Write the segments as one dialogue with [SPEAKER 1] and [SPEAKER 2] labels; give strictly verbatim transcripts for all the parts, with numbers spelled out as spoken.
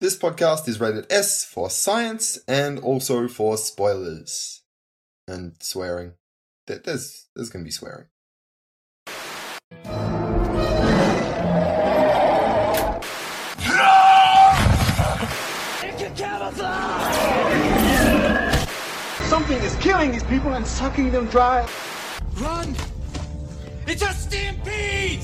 [SPEAKER 1] This podcast is rated S for science and also for spoilers and swearing. There- There's there's going to be swearing.
[SPEAKER 2] Something is killing these people and sucking them dry.
[SPEAKER 3] Run! It's a stampede!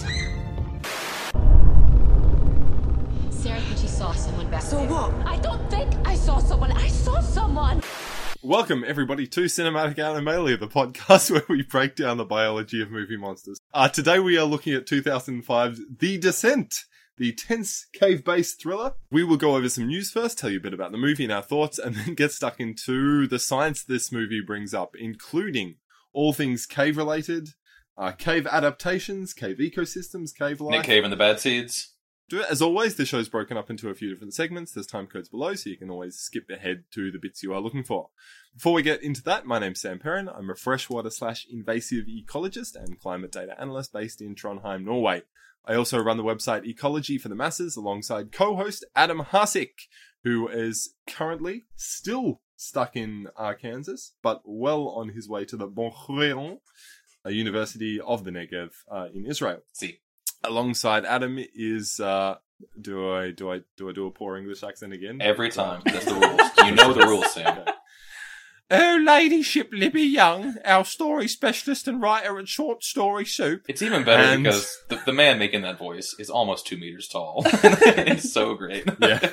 [SPEAKER 4] Sarah thinks she saw someone back
[SPEAKER 3] So
[SPEAKER 4] there.
[SPEAKER 3] what?
[SPEAKER 4] I don't think I saw someone. I saw someone.
[SPEAKER 5] Welcome, everybody, to Cinematic Animalia, the podcast where we break down the biology of movie monsters. Uh, today we are looking at two thousand five's The Descent, the tense cave-based thriller. We will go over some news first, tell you a bit about the movie and our thoughts, and then get stuck into the science this movie brings up, including all things cave-related, uh, cave adaptations, cave ecosystems, cave life.
[SPEAKER 6] Nick Cave and the Bad Seeds.
[SPEAKER 5] As always, the show's broken up into a few different segments. There's time codes below, so you can always skip ahead to the bits you are looking for. Before we get into that, my name's Sam Perrin. I'm a freshwater slash invasive ecologist and climate data analyst based in Trondheim, Norway. I also run the website Ecology for the Masses alongside co-host Adam Hasik, who is currently still stuck in Arkansas, but well on his way to the Ben Gurion, a university of the Negev uh, in Israel.
[SPEAKER 6] See.
[SPEAKER 5] Alongside Adam is, uh, do I, do I, do I do a poor English accent again?
[SPEAKER 6] Every time. That's the rules. You know the rules, Sam.
[SPEAKER 5] Okay. Her Ladyship Libby Young, our story specialist and writer at Short Story Soup.
[SPEAKER 6] It's even better
[SPEAKER 5] And-
[SPEAKER 6] because the, the man making that voice is almost two meters tall. It's so great.
[SPEAKER 5] Yeah.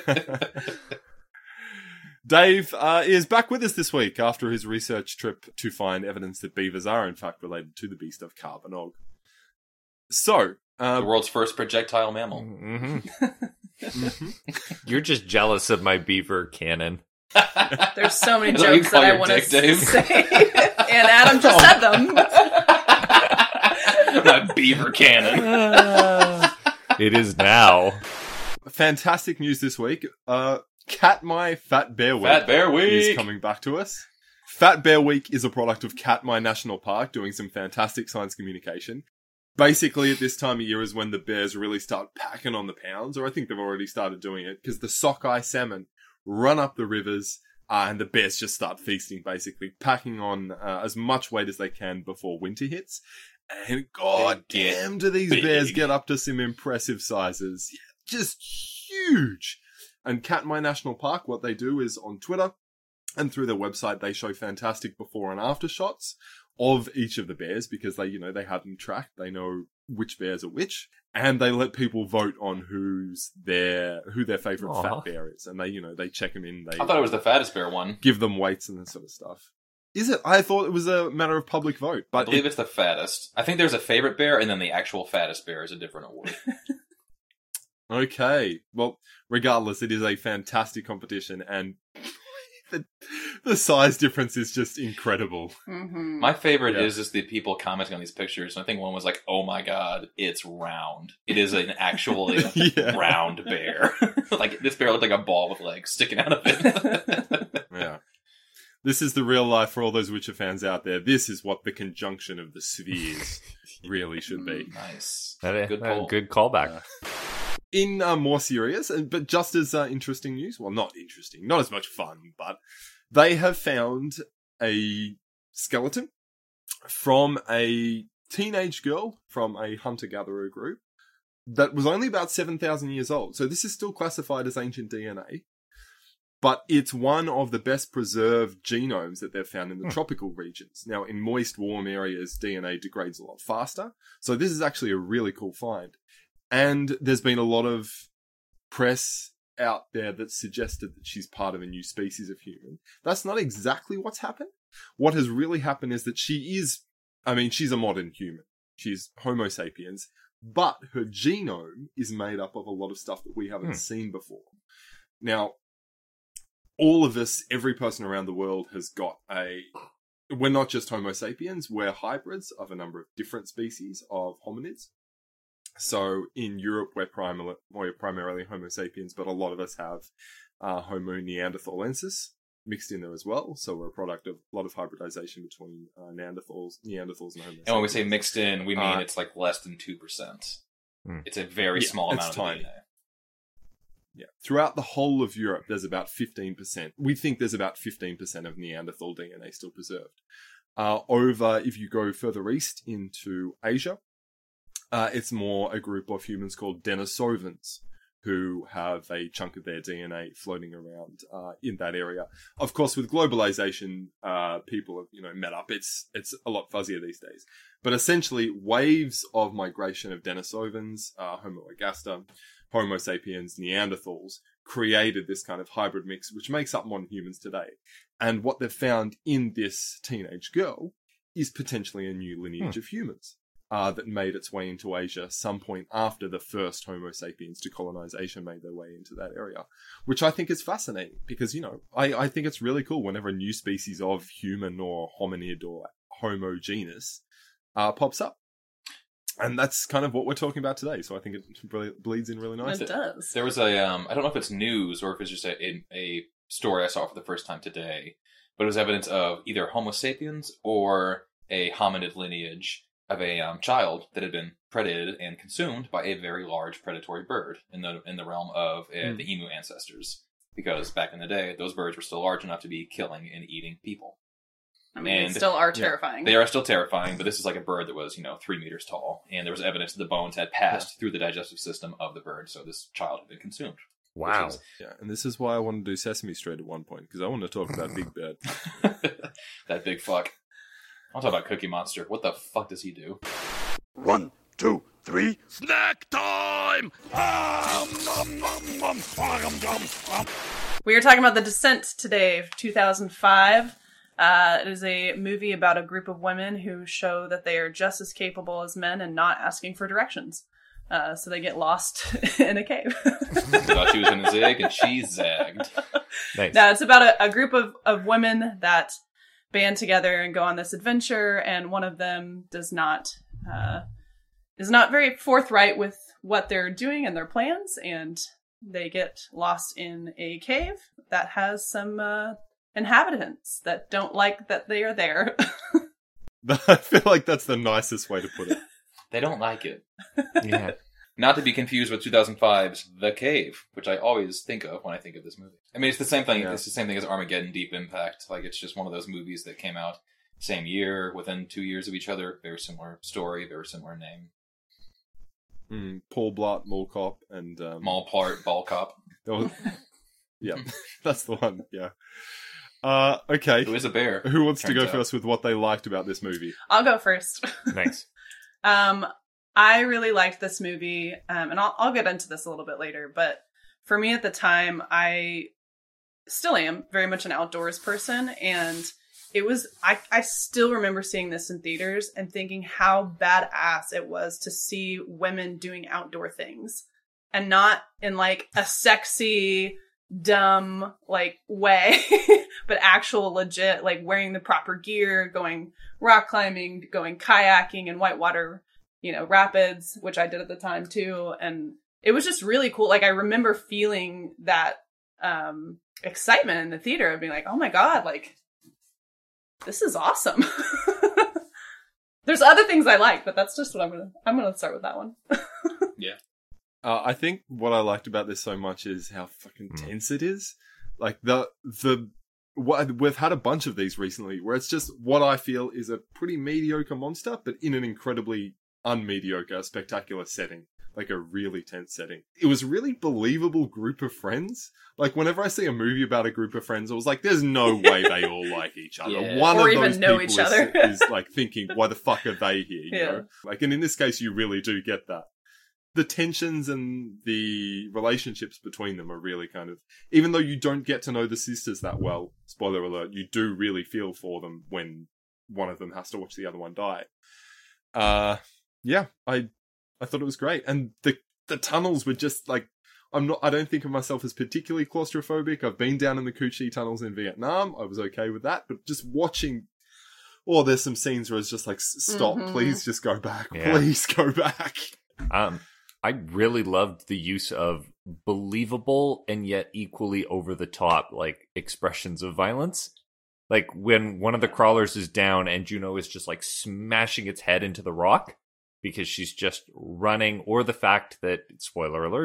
[SPEAKER 5] Dave uh, is back with us this week after his research trip to find evidence that beavers are in fact related to the beast of Carbonog. So, uh,
[SPEAKER 6] The world's first projectile mammal.
[SPEAKER 7] Mm-hmm. You're just jealous of my beaver canon.
[SPEAKER 8] There's so many
[SPEAKER 6] Is that what you
[SPEAKER 8] jokes
[SPEAKER 6] call
[SPEAKER 8] that I
[SPEAKER 6] your
[SPEAKER 8] want to
[SPEAKER 6] dick, Dave?
[SPEAKER 8] say, and Adam just said them.
[SPEAKER 6] My beaver cannon.
[SPEAKER 7] It is now.
[SPEAKER 5] fantastic news this week. Uh, Katmai Fat Bear Week.
[SPEAKER 6] Fat Bear
[SPEAKER 5] is
[SPEAKER 6] Week.
[SPEAKER 5] coming back to us. Fat Bear Week is a product of Katmai National Park doing some fantastic science communication. Basically, at this time of year is when the bears really start packing on the pounds, or I think they've already started doing it, because the sockeye salmon run up the rivers, uh, and the bears just start feasting, basically, packing on uh, as much weight as they can before winter hits. And god
[SPEAKER 6] They get
[SPEAKER 5] damn, do these
[SPEAKER 6] big.
[SPEAKER 5] bears get up to some impressive sizes. Yeah, just huge! And Katmai National Park, what they do is on Twitter and through their website, they show fantastic before and after shots of each of the bears because they, you know, they have them tracked. They know which bears are which, and they let people vote on who's their who their favorite
[SPEAKER 7] Aw.
[SPEAKER 5] fat bear is. And they, you know, they check them in. They
[SPEAKER 6] I thought it was the fattest bear one.
[SPEAKER 5] give them weights and that sort of stuff. Is it? I thought it was a matter of public vote,
[SPEAKER 6] I
[SPEAKER 5] but
[SPEAKER 6] believe
[SPEAKER 5] it-
[SPEAKER 6] it's the fattest. I think there's a favorite bear, and then the actual fattest bear is a different award.
[SPEAKER 5] okay. Well, regardless, it is a fantastic competition, and the, the size difference is just incredible.
[SPEAKER 8] Mm-hmm.
[SPEAKER 6] My favorite
[SPEAKER 5] Yeah.
[SPEAKER 6] is just the people commenting on these pictures. And I think one was like, "Oh my god, it's round! It is an actually
[SPEAKER 5] Yeah.
[SPEAKER 6] round bear. Like this bear looked like a ball with legs sticking out of it."
[SPEAKER 5] Yeah. This is the real life for all those Witcher fans out there. This is what the conjunction of the spheres really should be.
[SPEAKER 6] Nice,
[SPEAKER 7] That-
[SPEAKER 6] good
[SPEAKER 7] that-
[SPEAKER 6] pull.
[SPEAKER 7] good callback.
[SPEAKER 5] Yeah. In uh, more serious, and but just as uh, interesting news, well, not interesting, not as much fun, but they have found a skeleton from a teenage girl from a hunter-gatherer group that was only about seven thousand years old. So this is still classified as ancient D N A, but it's one of the best preserved genomes that they've found in the
[SPEAKER 7] Hmm.
[SPEAKER 5] tropical regions. Now, in moist, warm areas, D N A degrades a lot faster. So this is actually a really cool find. And there's been a lot of press out there that suggested that she's part of a new species of human. That's not exactly what's happened. What has really happened is that she is, I mean, she's a modern human. She's Homo sapiens, but her genome is made up of a lot of stuff that we haven't
[SPEAKER 7] Hmm.
[SPEAKER 5] seen before. Now, all of us, every person around the world has got a, we're not just Homo sapiens, we're hybrids of a number of different species of hominids. So in Europe, we're primarily, we're primarily Homo sapiens, but a lot of us have uh, Homo neanderthalensis mixed in there as well. So we're a product of a lot of hybridization between uh, Neanderthals, Neanderthals and Homo sapiens.
[SPEAKER 6] And when we say mixed in, we mean
[SPEAKER 5] Uh,
[SPEAKER 6] it's like less than two percent.
[SPEAKER 7] Hmm.
[SPEAKER 6] It's a very
[SPEAKER 5] yeah,
[SPEAKER 6] small
[SPEAKER 5] it's
[SPEAKER 6] amount of
[SPEAKER 5] tiny.
[SPEAKER 6] D N A.
[SPEAKER 5] Yeah. Throughout the whole of Europe, there's about fifteen percent. We think there's about fifteen percent of Neanderthal D N A still preserved. Uh, over, if you go further east into Asia, uh, it's more a group of humans called Denisovans, who have a chunk of their D N A floating around uh, in that area. Of course, with globalization, uh, people have, you know, met up. It's it's a lot fuzzier these days. But essentially, waves of migration of Denisovans, uh, Homo ergaster, Homo sapiens, Neanderthals, created this kind of hybrid mix, which makes up modern humans today. And what they've found in this teenage girl is potentially a new lineage hmm. of humans. Uh, that made its way into Asia some point after the first Homo sapiens to colonize Asia made their way into that area, which I think is fascinating because, you know, I, I think it's really cool whenever a new species of human or hominid or Homo genus uh, pops up. And that's kind of what we're talking about today. So I think it really bleeds in really nicely.
[SPEAKER 8] It does.
[SPEAKER 6] There was a, um, I don't know if it's news or if it's just a, a, a story I saw for the first time today, but it was evidence of either Homo sapiens or a hominid lineage of a um, child that had been predated and consumed by a very large predatory bird in the in the realm of uh, mm. the emu ancestors. Because back in the day, those birds were still large enough to be killing and eating people.
[SPEAKER 8] I mean,
[SPEAKER 6] and
[SPEAKER 8] they still are terrifying.
[SPEAKER 6] Yeah, they are still terrifying, but this is like a bird that was, you know, three meters tall. And there was evidence that the bones had passed yeah. through the digestive system of the bird, so this child had been consumed.
[SPEAKER 7] Wow.
[SPEAKER 5] Is, yeah, and this is why I wanted to do Sesame Street at one point, because I want to talk about Big Bird.
[SPEAKER 6] That big fuck. I'll talk about Cookie Monster. What the fuck does he do?
[SPEAKER 2] One, two, three.
[SPEAKER 3] Snack time!
[SPEAKER 8] We are talking about The Descent today, two thousand five. Uh, it is a movie about a group of women who show that they are just as capable as men and not asking for directions. Uh, so they get lost in a cave.
[SPEAKER 6] I thought she was in a zig and she zagged.
[SPEAKER 7] Nice.
[SPEAKER 8] Now, it's about a, a group of, of women that band together and go on this adventure, and one of them does not uh, is not very forthright with what they're doing and their plans, and they get lost in a cave that has some uh, inhabitants that don't like that they are there.
[SPEAKER 5] I feel like that's the nicest way to put it.
[SPEAKER 6] They don't like it.
[SPEAKER 7] Yeah.
[SPEAKER 6] Not to be confused with two thousand five's The Cave, which I always think of when I think of this movie. I mean, it's the same thing. Yeah. It's the same thing as Armageddon: Deep Impact. Like, it's just one of those movies that came out same year, within two years of each other. Very similar story, very similar name.
[SPEAKER 5] Mm, Paul Blart, Mall Cop, and um,
[SPEAKER 6] Mall Plart, Ball Cop.
[SPEAKER 5] Was, yeah, that's the one. Yeah. Uh, okay.
[SPEAKER 6] Who is a bear?
[SPEAKER 5] Who wants to go
[SPEAKER 6] out.
[SPEAKER 5] first with what they liked about this movie?
[SPEAKER 8] I'll go first.
[SPEAKER 7] Thanks.
[SPEAKER 8] um. I really liked this movie, um, and I'll, I'll get into this a little bit later, but for me at the time, I still am very much an outdoors person, and it was, I, I still remember seeing this in theaters and thinking how badass it was to see women doing outdoor things, and not in like a sexy, dumb, like, way, but actual legit, like wearing the proper gear, going rock climbing, going kayaking in whitewater, you know, rapids, which I did at the time too. And it was just really cool. Like, I remember feeling that um, excitement in the theater of being like, oh my God, like, this is awesome. There's other things I like, but that's just what I'm going to, I'm going to start with that one.
[SPEAKER 6] Yeah.
[SPEAKER 5] Uh, I think what I liked about this so much is how fucking mm. tense it is. Like, the, the, what, we've had a bunch of these recently where it's just what I feel is a pretty mediocre monster, but in an incredibly unmediocre, spectacular setting, like a really tense setting. It was a really believable group of friends. Like, whenever I see a movie about a group of friends, I was like, there's no way they all like each other.
[SPEAKER 6] Yeah.
[SPEAKER 5] One
[SPEAKER 8] or
[SPEAKER 5] of
[SPEAKER 8] even
[SPEAKER 5] those
[SPEAKER 8] know
[SPEAKER 5] people
[SPEAKER 8] each
[SPEAKER 5] is,
[SPEAKER 8] other.
[SPEAKER 5] is like thinking, why the fuck are they here? You
[SPEAKER 8] Yeah.
[SPEAKER 5] know? Like, and in this case, you really do get that. The tensions and the relationships between them are really kind of, even though you don't get to know the sisters that well, spoiler alert, you do really feel for them when one of them has to watch the other one die. Uh, yeah, I, I thought it was great. And the, the tunnels were just like, I'm not, I don't think of myself as particularly claustrophobic. I've been down in the Cu Chi tunnels in Vietnam. I was okay with that, but just watching, oh, there's some scenes where it's just like, stop, mm-hmm. please just go back. Yeah. Please go back.
[SPEAKER 7] Um, I really loved the use of believable and yet equally over the top, like, expressions of violence. Like when one of the crawlers is down and Juno is just like smashing its head into the rock because she's just running, or the fact that, spoiler alert,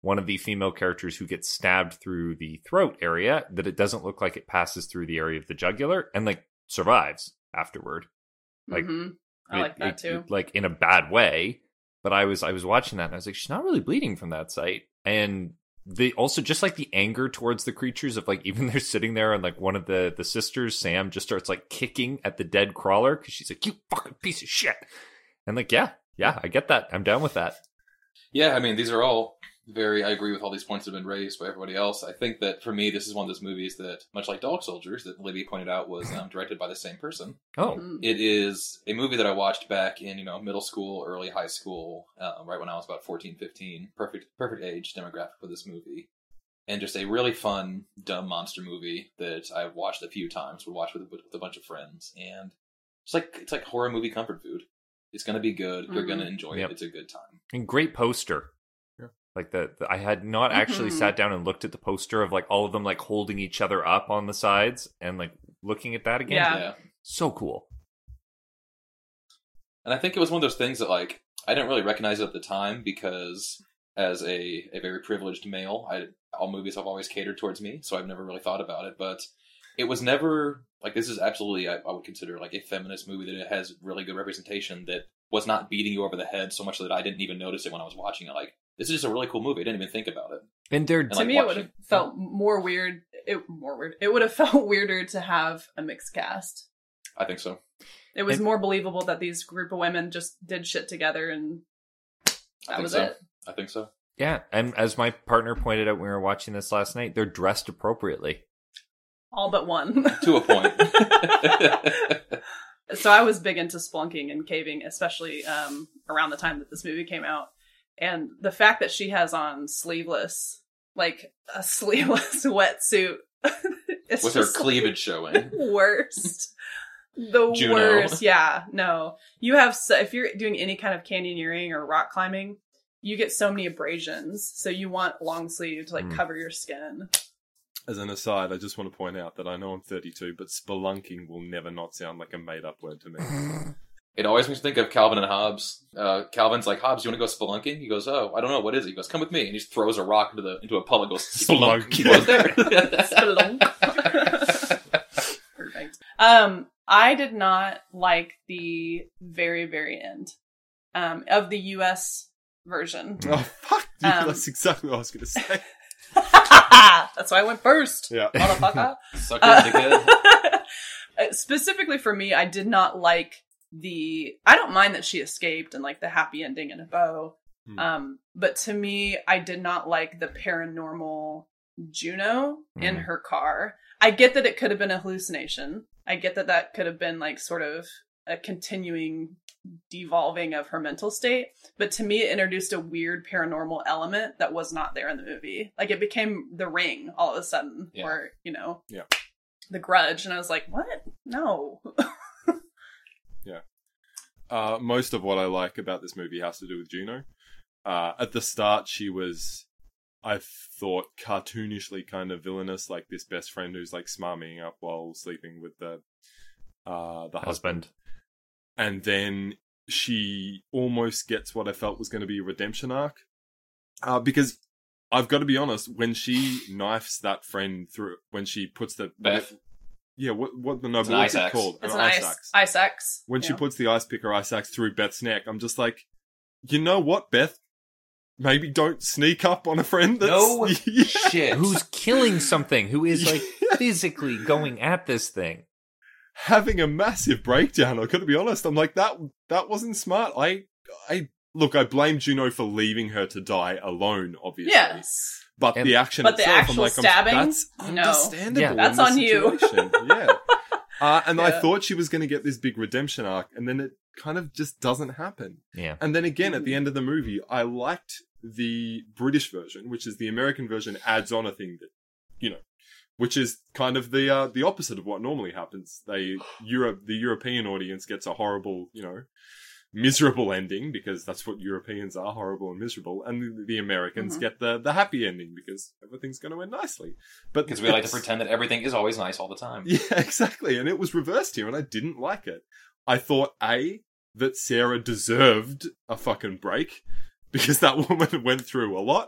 [SPEAKER 7] one of the female characters who gets stabbed through the throat area, that it doesn't look like it passes through the area of the jugular and like survives afterward. Like,
[SPEAKER 8] hmm I
[SPEAKER 7] it-
[SPEAKER 8] like that
[SPEAKER 7] it-
[SPEAKER 8] too.
[SPEAKER 7] it- like in a bad way. But I was I was watching that and I was like, she's not really bleeding from that site. And they also just like the anger towards the creatures of like, even they're sitting there and like one of the the sisters, Sam, just starts like kicking at the dead crawler because she's like, you fucking piece of shit. And like, yeah, yeah, I get that. I'm down with that.
[SPEAKER 6] Yeah, I mean, these are all very, I agree with all these points that have been raised by everybody else. I think that for me, this is one of those movies that, much like Dog Soldiers, that Libby pointed out was um, directed by the same person.
[SPEAKER 7] Oh,
[SPEAKER 8] Mhm.
[SPEAKER 6] It is a movie that I watched back in, you know, middle school, early high school, uh, right when I was about fourteen, fifteen. Perfect, perfect age demographic for this movie. And just a really fun, dumb monster movie that I've watched a few times. Would watch with, with a bunch of friends. And it's like, it's like horror movie comfort food. It's going to be good. You're
[SPEAKER 8] Mhm.
[SPEAKER 6] going to enjoy
[SPEAKER 7] Yep.
[SPEAKER 6] it. It's a good time.
[SPEAKER 7] and great poster.
[SPEAKER 5] Yeah.
[SPEAKER 7] Like the, the I had not actually
[SPEAKER 8] Mhm.
[SPEAKER 7] sat down and looked at the poster of like all of them like holding each other up on the sides and like looking at that again.
[SPEAKER 8] Yeah.
[SPEAKER 6] Yeah.
[SPEAKER 7] So cool.
[SPEAKER 6] And I think it was one of those things that, like, I didn't really recognize it at the time because, as a, a very privileged male, I all movies have always catered towards me, so I've never really thought about it. But it was never like this is absolutely I, I would consider like a feminist movie that it has really good representation that was not beating you over the head so much that I didn't even notice it when I was watching it. Like, this is just a really cool movie. I didn't even think about it.
[SPEAKER 7] And they're
[SPEAKER 6] And,
[SPEAKER 8] To
[SPEAKER 6] like,
[SPEAKER 8] me, it would
[SPEAKER 6] watching-
[SPEAKER 8] have felt more weird. It more weird. It would have felt weirder to have a mixed cast.
[SPEAKER 6] I think so.
[SPEAKER 8] It was
[SPEAKER 7] And-
[SPEAKER 8] more believable that these group of women just did shit together, and
[SPEAKER 6] I
[SPEAKER 8] that
[SPEAKER 6] think
[SPEAKER 8] was
[SPEAKER 6] so.
[SPEAKER 8] it.
[SPEAKER 6] I think so.
[SPEAKER 7] yeah, and as my partner pointed out when we were watching this last night, they're dressed appropriately.
[SPEAKER 8] All but one.
[SPEAKER 6] To a point.
[SPEAKER 8] So I was big into spelunking and caving, especially um, around the time that this movie came out. And the fact that she has on sleeveless, like a sleeveless wetsuit, it's
[SPEAKER 6] With her
[SPEAKER 8] just
[SPEAKER 6] cleavage showing.
[SPEAKER 8] worst. The
[SPEAKER 6] Juno.
[SPEAKER 8] worst. Yeah, no. You have, so, if you're doing any kind of canyoneering or rock climbing, you get so many abrasions. So you want long sleeve to like
[SPEAKER 7] Mm.
[SPEAKER 8] cover your skin.
[SPEAKER 5] As an aside, I just want to point out that I know I'm thirty-two, but spelunking will never not sound like a made-up word to me.
[SPEAKER 6] It always makes me think of Calvin and Hobbes. Uh, Calvin's like, Hobbes, you want to go spelunking? He goes, oh, I don't know, what is it? He goes, come with me. And he just throws a rock into the into a puddle and goes, spelunk.
[SPEAKER 5] Spelunk.
[SPEAKER 6] He goes there.
[SPEAKER 8] Spelunk. Perfect. Um, I did not like the very, very end um, of the U S version.
[SPEAKER 5] Oh, fuck! Dude,
[SPEAKER 8] Um,
[SPEAKER 5] that's exactly what I was going to say.
[SPEAKER 8] That's why I went first.
[SPEAKER 5] Yeah.
[SPEAKER 8] Motherfucker.
[SPEAKER 6] Suck it, dickhead.
[SPEAKER 8] Uh, Specifically for me, I did not like the. I don't mind that she escaped and like the happy ending in a bow.
[SPEAKER 5] Hmm.
[SPEAKER 8] Um, but to me, I did not like the paranormal Juno in
[SPEAKER 7] Hmm.
[SPEAKER 8] her car. I get that it could have been a hallucination. I get that that could have been like sort of a continuing devolving of her mental state. But to me, it introduced a weird paranormal element that was not there in the movie. Like it became The Ring all of a sudden,
[SPEAKER 6] Yeah.
[SPEAKER 8] or, you know,
[SPEAKER 5] Yeah.
[SPEAKER 8] The Grudge. And I was like, what? No.
[SPEAKER 5] Uh, most of what I like about this movie has to do with Juno. Uh, at the start, she was, I thought, cartoonishly kind of villainous, like this best friend who's like smarming up while sleeping with the uh, the husband.
[SPEAKER 7] Husband.
[SPEAKER 5] And then she almost gets what I felt was going to be a redemption arc. Uh, because I've got to be honest, when she knifes that friend through, when she puts the
[SPEAKER 6] Beth.
[SPEAKER 5] yeah, what what the no,
[SPEAKER 6] It's an
[SPEAKER 5] what's
[SPEAKER 6] ice
[SPEAKER 5] it
[SPEAKER 6] axe.
[SPEAKER 5] called?
[SPEAKER 8] It's
[SPEAKER 5] An
[SPEAKER 8] an
[SPEAKER 5] ice
[SPEAKER 8] ice,
[SPEAKER 5] axe.
[SPEAKER 8] ice axe.
[SPEAKER 5] When she
[SPEAKER 8] Yeah.
[SPEAKER 5] puts the ice pick or ice axe through Beth's neck, I'm just like, you know what, Beth? Maybe don't sneak up on a friend that's
[SPEAKER 6] No
[SPEAKER 5] Yeah.
[SPEAKER 6] shit.
[SPEAKER 7] Who's killing something? Who is like physically going at this thing?
[SPEAKER 5] having a massive breakdown. I gotta be honest. I'm like, that that wasn't smart. I I look, I blame Juno for leaving her to die alone, obviously.
[SPEAKER 8] Yes.
[SPEAKER 5] But
[SPEAKER 7] And-
[SPEAKER 5] the action
[SPEAKER 8] But the
[SPEAKER 5] itself,
[SPEAKER 8] actual
[SPEAKER 5] I'm like,
[SPEAKER 8] stabbing?
[SPEAKER 5] I'm, that's
[SPEAKER 8] No.
[SPEAKER 5] understandable.
[SPEAKER 7] Yeah.
[SPEAKER 5] in
[SPEAKER 8] That's
[SPEAKER 5] this
[SPEAKER 8] on you.
[SPEAKER 5] situation. Yeah. Uh, and I
[SPEAKER 8] Yeah.
[SPEAKER 5] thought she was going to get this big redemption arc, and then it kind of just doesn't happen.
[SPEAKER 7] Yeah.
[SPEAKER 5] And then again,
[SPEAKER 8] Mm.
[SPEAKER 5] at the end of the movie, I liked the British version, which is the American version adds on a thing that, you know, which is kind of the uh, the opposite of what normally happens. They Europe the European audience gets a horrible, you know, miserable ending because that's what Europeans are, horrible and miserable, and the, the Americans
[SPEAKER 8] Mhm.
[SPEAKER 5] get the the happy ending because everything's going to end nicely. But
[SPEAKER 6] Because we like to
[SPEAKER 5] it's-
[SPEAKER 6] pretend that everything is always nice all the time.
[SPEAKER 5] yeah, exactly. And it was reversed here, and I didn't like it. I thought, A, that Sarah deserved a fucking break, because that woman went through a lot.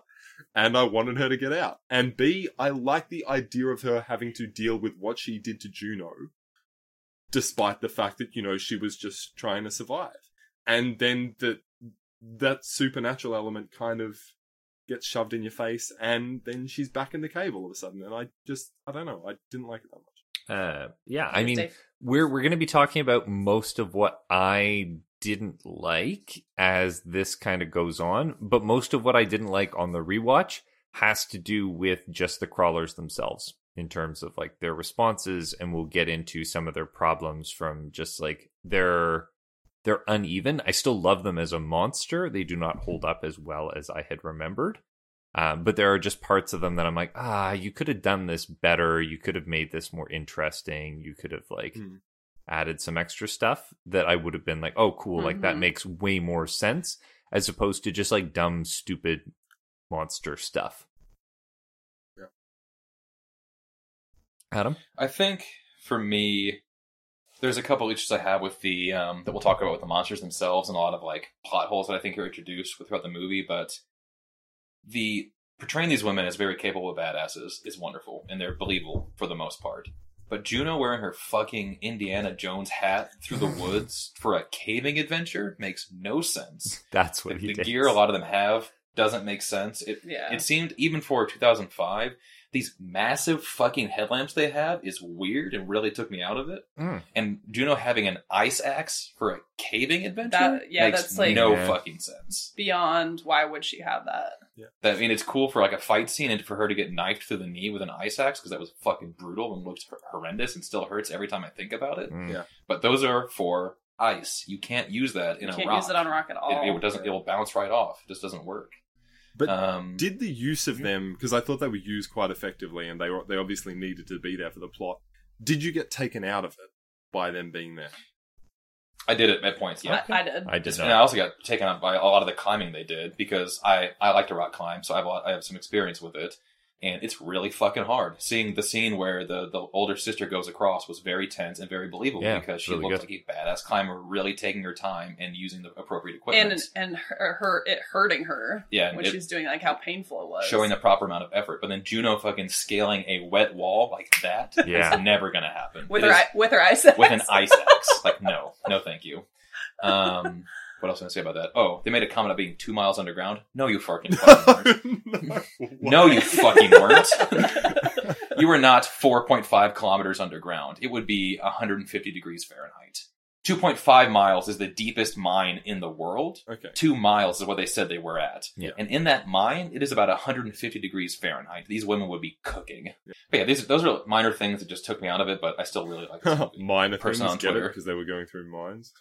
[SPEAKER 5] and I wanted her to get out. And B, I like the idea of her having to deal with what she did to Juno, despite the fact that, you know, she was just trying to survive. And then the, that supernatural element kind of gets shoved in your face, and then she's back in the cave all of a sudden. And I just, I don't know, I didn't like it that much.
[SPEAKER 7] Uh, yeah, I mean,
[SPEAKER 8] Dave.
[SPEAKER 7] we're we're going to be talking about most of what I didn't like as this kind of goes on, but most of what I didn't like on the rewatch has to do with just the crawlers themselves in terms of like their responses, and we'll get into some of their problems from just like their they're uneven. I still love them as a monster. They do not hold up as well as I had remembered. Um, but there are just parts of them that I'm like, ah, you could have done this better. You could have made this more interesting. You could have like
[SPEAKER 5] Mm.
[SPEAKER 7] added some extra stuff that I would have been like, oh, cool. Like that
[SPEAKER 8] Mhm.
[SPEAKER 7] makes way more sense as opposed to just like dumb, stupid monster stuff.
[SPEAKER 5] Yeah.
[SPEAKER 7] Adam?
[SPEAKER 6] I think for me, there's a couple issues I have with the um, that we'll talk about with the monsters themselves, and a lot of like plot holes that I think are introduced throughout the movie. But the portraying these women as very capable of badasses is wonderful, and they're believable for the most part. But Juno wearing her fucking Indiana Jones hat through the woods for a caving adventure makes no sense.
[SPEAKER 7] That's what
[SPEAKER 6] The,
[SPEAKER 7] he
[SPEAKER 6] the
[SPEAKER 7] did.
[SPEAKER 6] gear a lot of them have doesn't make sense. It
[SPEAKER 8] Yeah.
[SPEAKER 6] it seemed, even for two thousand five, these massive fucking headlamps they have is weird and really took me out of it.
[SPEAKER 7] Mm.
[SPEAKER 6] And Juno having an ice axe for a caving adventure
[SPEAKER 8] That- yeah,
[SPEAKER 6] makes
[SPEAKER 8] that's like-
[SPEAKER 6] no
[SPEAKER 7] Yeah.
[SPEAKER 6] fucking sense.
[SPEAKER 8] Beyond, why would she have that?
[SPEAKER 6] That, I mean, it's cool for like a fight scene and for her to get knifed through the knee with an ice axe, because that was fucking brutal and looked horrendous and still hurts every time I think about it.
[SPEAKER 7] Mm.
[SPEAKER 5] Yeah.
[SPEAKER 6] But those are for ice. You can't use that in
[SPEAKER 8] You
[SPEAKER 6] a
[SPEAKER 8] can't
[SPEAKER 6] rock.
[SPEAKER 8] use it on rock at all.
[SPEAKER 6] It, it doesn't. It will bounce right off. It just doesn't work.
[SPEAKER 5] But
[SPEAKER 6] um,
[SPEAKER 5] did the use of them, because I thought they were used quite effectively, and they were, they obviously needed to be there for the plot. Did you get taken out of it by them being there?
[SPEAKER 6] I did it at points. Yeah.
[SPEAKER 8] I, I did.
[SPEAKER 7] I did
[SPEAKER 6] And I
[SPEAKER 7] not.
[SPEAKER 6] also got taken out by a lot of the climbing they did, because I, I like to rock climb, so I have a lot, I have some experience with it, and it's really fucking hard. Seeing the scene where the, the older sister goes across was very tense and very believable,
[SPEAKER 7] Yeah,
[SPEAKER 6] because she
[SPEAKER 7] really
[SPEAKER 6] looked
[SPEAKER 7] good.
[SPEAKER 6] like a badass climber, really taking her time and using the appropriate equipment,
[SPEAKER 8] and and her, her it hurting her
[SPEAKER 6] Yeah, and
[SPEAKER 8] when
[SPEAKER 6] it-
[SPEAKER 8] she was doing like how painful it was.
[SPEAKER 6] showing the proper amount of effort. But then Juno fucking scaling a wet wall like that is
[SPEAKER 7] Yeah.
[SPEAKER 6] never gonna happen.
[SPEAKER 8] with
[SPEAKER 6] It
[SPEAKER 8] her
[SPEAKER 6] is-
[SPEAKER 8] eye- with her ice axe.
[SPEAKER 6] with an ice axe. Like, no, no, thank you. Um, what else can I say about that? Oh, they made a comment about being two miles underground. No, you fucking fucking weren't.
[SPEAKER 5] no,
[SPEAKER 6] No, you fucking weren't. You were not four point five kilometers underground. It would be one hundred fifty degrees Fahrenheit. two point five miles is the deepest mine in the world.
[SPEAKER 5] Okay.
[SPEAKER 6] Two miles is what they said they were at.
[SPEAKER 7] Yeah.
[SPEAKER 6] And in that mine, it is about one hundred fifty degrees Fahrenheit. These women would be cooking. But yeah, these, those are minor things that just took me out of it, but I still really like this movie.
[SPEAKER 5] Minor
[SPEAKER 6] Person
[SPEAKER 5] things,
[SPEAKER 6] on
[SPEAKER 5] get it?
[SPEAKER 6] Twitter.
[SPEAKER 5] Because they were going through mines.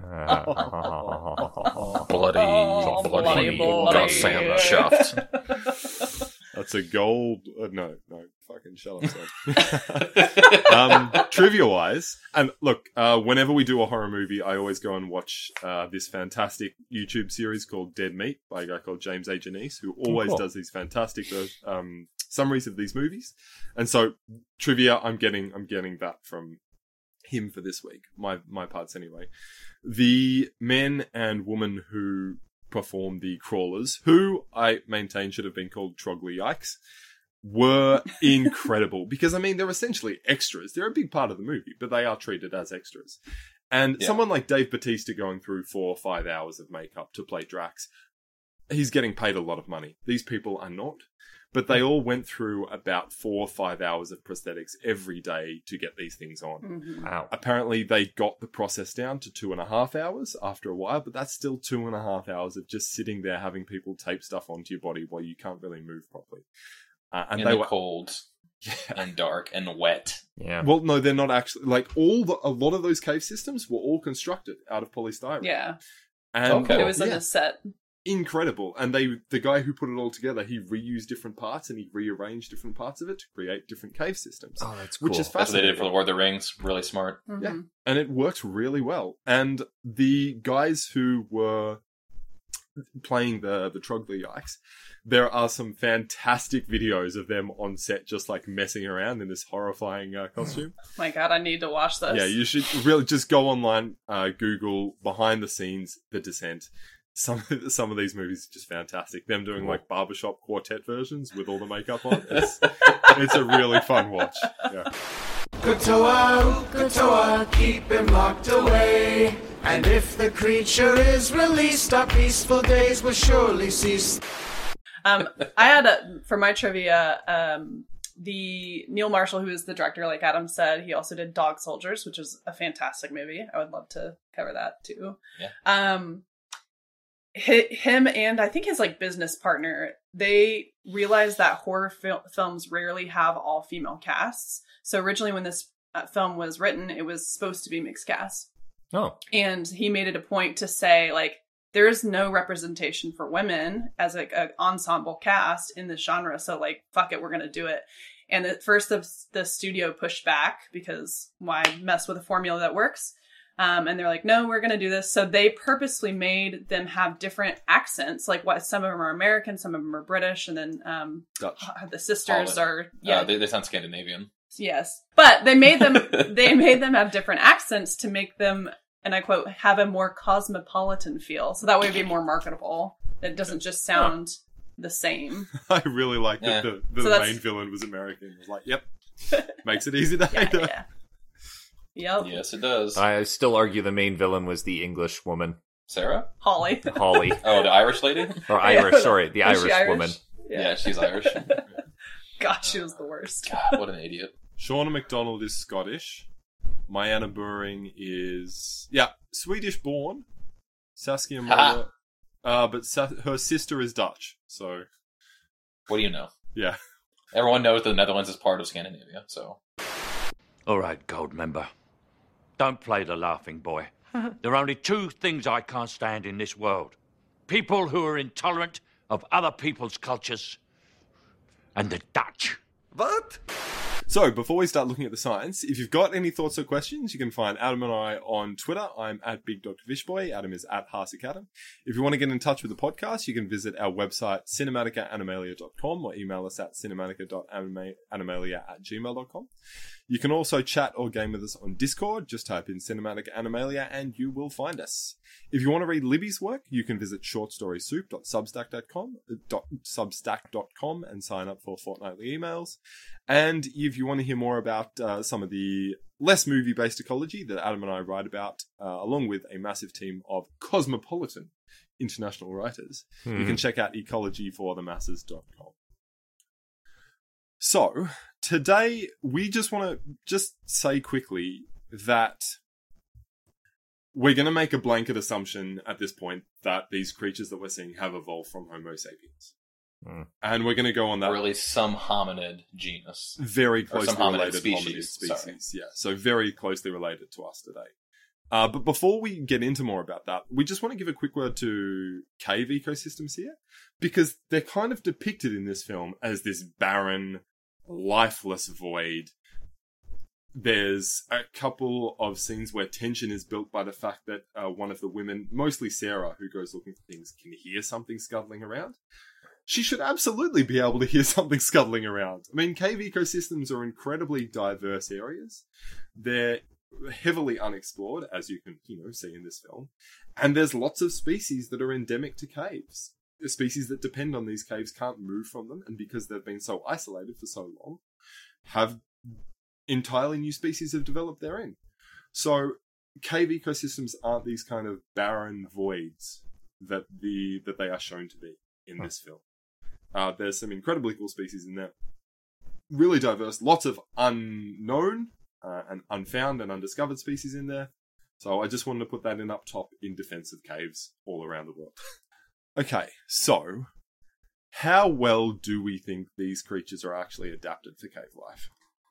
[SPEAKER 6] Bloody,
[SPEAKER 8] Oh, bloody, bloody.
[SPEAKER 6] got Sam shoved.
[SPEAKER 5] That's a gold... Uh, no, no, fucking shut up, Sam. um, trivia-wise, and look, uh, whenever we do a horror movie, I always go and watch uh, this fantastic YouTube series called Dead Meat by a guy called James A. Janice, who always
[SPEAKER 7] cool.
[SPEAKER 5] does these fantastic um, summaries of these movies. And so, trivia, I'm getting, I'm getting that from him for this week. My my parts anyway. The men and woman who perform the crawlers, who I maintain should have been called Troglodytes, were incredible. Because, I mean, they're essentially extras. They're a big part of the movie, but they are treated as extras. And
[SPEAKER 6] Yeah.
[SPEAKER 5] someone like Dave Bautista going through four or five hours of makeup to play Drax, he's getting paid a lot of money. These people are not. But they all went through about four or five hours of prosthetics every day to get these things on.
[SPEAKER 8] Mhm.
[SPEAKER 7] Wow.
[SPEAKER 5] Apparently, they got the process down to two and a half hours after a while, but that's still two and a half hours of just sitting there having people tape stuff onto your body while you can't really move properly. Uh, and
[SPEAKER 6] In
[SPEAKER 5] they
[SPEAKER 6] the
[SPEAKER 5] were
[SPEAKER 6] cold
[SPEAKER 5] yeah.
[SPEAKER 6] and dark and wet.
[SPEAKER 7] Yeah.
[SPEAKER 5] Well, no, they're not actually like all the. A lot of those cave systems were all constructed out of polystyrene.
[SPEAKER 8] Yeah,
[SPEAKER 5] and
[SPEAKER 6] Okay.
[SPEAKER 8] it was in
[SPEAKER 5] yeah,
[SPEAKER 8] a set.
[SPEAKER 5] incredible. And they, the guy who put it all together, he reused different parts and he rearranged different parts of it to create different cave systems.
[SPEAKER 7] Oh, that's cool.
[SPEAKER 5] Which is
[SPEAKER 6] That's what they
[SPEAKER 5] fascinating.
[SPEAKER 6] did for the Lord of the Rings. Really smart.
[SPEAKER 8] Mhm.
[SPEAKER 5] Yeah. And it works really well. And the guys who were playing the the troglodytes, there are some fantastic videos of them on set just like messing around in this horrifying uh, costume.
[SPEAKER 8] My God, I need to watch this.
[SPEAKER 5] Yeah, you should really just go online, uh, Google behind the scenes The Descent. some some of these movies are just fantastic. Them doing like barbershop quartet versions with all the makeup on. It's, it's a really fun watch. Yeah.
[SPEAKER 9] Kotoa, Kotoa, keep him locked away. And if the creature is released, our peaceful days will surely cease.
[SPEAKER 8] Um, I had a, for my trivia, um, the Neil Marshall, who is the director, like Adam said, he also did Dog Soldiers, which is a fantastic movie. I would love to cover that too.
[SPEAKER 6] Yeah.
[SPEAKER 8] Um, hi- him and I think his like business partner, they realized that horror fil- films rarely have all female casts. So originally when this uh, film was written, it was supposed to be mixed cast.
[SPEAKER 7] Oh.
[SPEAKER 8] And he made it a point to say, like, there is no representation for women as like an ensemble cast in this genre. So like, fuck it, we're going to do it. And at first the, the studio pushed back because why mess with a formula that works? Um, and they're like, no, we're going to do this. So they purposely made them have different accents. Like what some of them are American, some of them are British. And then um,
[SPEAKER 5] Dutch.
[SPEAKER 8] the sisters
[SPEAKER 6] Holland.
[SPEAKER 8] are, yeah,
[SPEAKER 6] Uh, they, they sound Scandinavian.
[SPEAKER 8] yes. But they made them, they made them have different accents to make them, and I quote, have a more cosmopolitan feel. So that way it'd be more marketable. It doesn't just sound the same.
[SPEAKER 5] I really like
[SPEAKER 6] Yeah.
[SPEAKER 5] that the, the
[SPEAKER 8] So that's-
[SPEAKER 5] main villain was American. It was like, yep, makes it easy to
[SPEAKER 8] Yeah,
[SPEAKER 5] hate her.
[SPEAKER 8] yeah. Yep.
[SPEAKER 6] Yes, it does.
[SPEAKER 7] I still argue the main villain was the English woman,
[SPEAKER 6] Sarah?
[SPEAKER 8] Holly.
[SPEAKER 7] Holly.
[SPEAKER 6] Oh, the Irish lady?
[SPEAKER 7] Or Irish, sorry, the
[SPEAKER 8] Was she
[SPEAKER 7] Irish, woman.
[SPEAKER 6] Yeah, she's Irish.
[SPEAKER 8] God, she was the worst.
[SPEAKER 6] God, what an idiot.
[SPEAKER 5] Shauna McDonald is Scottish. Mayanna Buring is, yeah, Swedish born. Saskia Moller. uh, but Sa- her sister is Dutch. So,
[SPEAKER 6] What do you know?
[SPEAKER 5] yeah.
[SPEAKER 6] Everyone knows the Netherlands is part of Scandinavia, so.
[SPEAKER 3] All right, Gold Member. Don't play the laughing boy. There are only two things I can't stand in this world. People who are intolerant of other people's cultures. And the Dutch.
[SPEAKER 1] What?
[SPEAKER 5] So, before we start looking at the science, if you've got any thoughts or questions, you can find Adam and I on Twitter. I'm at Big Doctor Fishboy. Adam is at Harsik Adam. If you want to get in touch with the podcast, you can visit our website, cinematica animalia dot com, or email us at cinematica dot animalia at gmail dot com. You can also chat or game with us on Discord. Just type in Cinematica Animalia and you will find us. If you want to read Libby's work, you can visit short story soup dot substack dot com and sign up for fortnightly emails. And if you want to hear more about uh, some of the less movie-based ecology that Adam and I write about, uh, along with a massive team of cosmopolitan international writers,
[SPEAKER 7] Hmm.
[SPEAKER 5] you can check out ecology for the masses dot com. So, today we just want to just say quickly that we're going to make a blanket assumption at this point that these creatures that we're seeing have evolved from Homo sapiens.
[SPEAKER 7] Mm.
[SPEAKER 5] And we're going to go on that
[SPEAKER 6] Or at least some hominid genus.
[SPEAKER 5] very
[SPEAKER 6] Or
[SPEAKER 5] closely
[SPEAKER 6] some hominid
[SPEAKER 5] related
[SPEAKER 6] species,
[SPEAKER 5] hominid species.
[SPEAKER 6] sorry.
[SPEAKER 5] Yeah, so very closely related to us today. Uh, but before we get into more about that, we just want to give a quick word to cave ecosystems here, because they're kind of depicted in this film as this barren, lifeless void. There's a couple of scenes where tension is built by the fact that uh, one of the women, mostly Sarah, who goes looking for things, can hear something scuttling around. She should absolutely be able to hear something scuttling around. I mean, cave ecosystems are incredibly diverse areas. They're heavily unexplored, as you can, you know, see in this film. And there's lots of species that are endemic to caves. The species that depend on these caves can't move from them, and because they've been so isolated for so long, have entirely new species have developed therein. So, cave ecosystems aren't these kind of barren voids that the that they are shown to be in this film. Uh, there's some incredibly cool species in there. Really diverse, lots of unknown uh, and unfound and undiscovered species in there. So I just wanted to put that in up top in defense of caves all around the world. Okay, so how well do we think these creatures are actually adapted for cave life?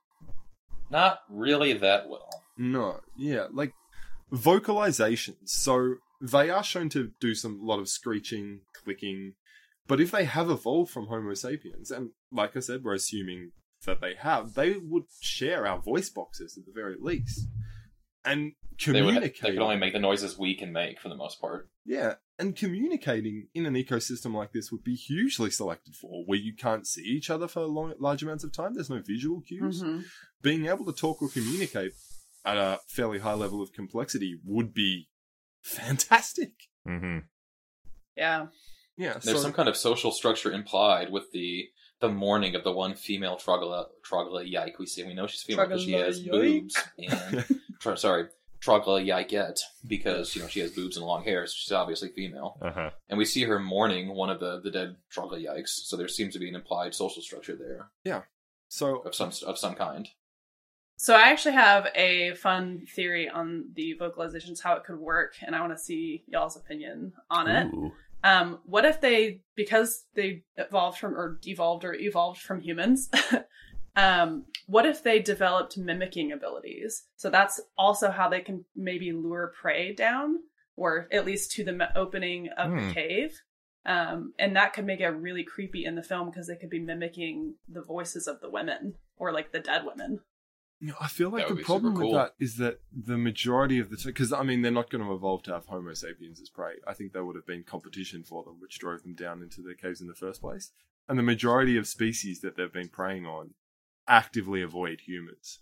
[SPEAKER 6] Not really that well.
[SPEAKER 5] No, yeah, like vocalizations. So they are shown to do some lot of screeching, clicking, but if they have evolved from Homo sapiens, and like I said, we're assuming that they have, they would share our voice boxes at the very least. And
[SPEAKER 6] They, would,
[SPEAKER 5] communicate.
[SPEAKER 6] they could only make the noises we can make for the most part.
[SPEAKER 5] Yeah, and communicating in an ecosystem like this would be hugely selected for, where you can't see each other for long, large amounts of time. There's no visual cues.
[SPEAKER 8] Mm-hmm.
[SPEAKER 5] Being able to talk or communicate at a fairly high level of complexity would be fantastic.
[SPEAKER 7] Mm-hmm.
[SPEAKER 8] Yeah.
[SPEAKER 5] Yeah,
[SPEAKER 6] There's
[SPEAKER 5] so,
[SPEAKER 6] some kind of social structure implied with the the mourning of the one female troglodyte. Troglodyte. We see we know she's female because she has
[SPEAKER 8] Troglodyte.
[SPEAKER 6] boobs and tr- sorry, troglodyte because you know she has boobs and long hair, so she's obviously female.
[SPEAKER 7] Uh-huh.
[SPEAKER 6] And we see her mourning one of the, the dead troglodytes. So there seems to be an implied social structure there
[SPEAKER 5] yeah. So
[SPEAKER 6] of some of some kind.
[SPEAKER 8] So I actually have a fun theory on the vocalizations, how it could work, and I want to see y'all's opinion on it.
[SPEAKER 7] Ooh.
[SPEAKER 8] Um, what if they, because they evolved from, or devolved or evolved from humans, um, what if they developed mimicking abilities? So that's also how they can maybe lure prey down, or at least to the m- opening of
[SPEAKER 7] Hmm.
[SPEAKER 8] the cave. Um, and that could make it really creepy in the film because they could be mimicking the voices of the women, or like the dead women.
[SPEAKER 5] You know, I feel like
[SPEAKER 6] That
[SPEAKER 5] the
[SPEAKER 6] would be
[SPEAKER 5] problem
[SPEAKER 6] super
[SPEAKER 5] with
[SPEAKER 6] cool.
[SPEAKER 5] that is that the majority of the because I mean they're not going to evolve to have Homo sapiens as prey. I think there would have been competition for them, which drove them down into the caves in the first place. And the majority of species that they've been preying on actively avoid humans.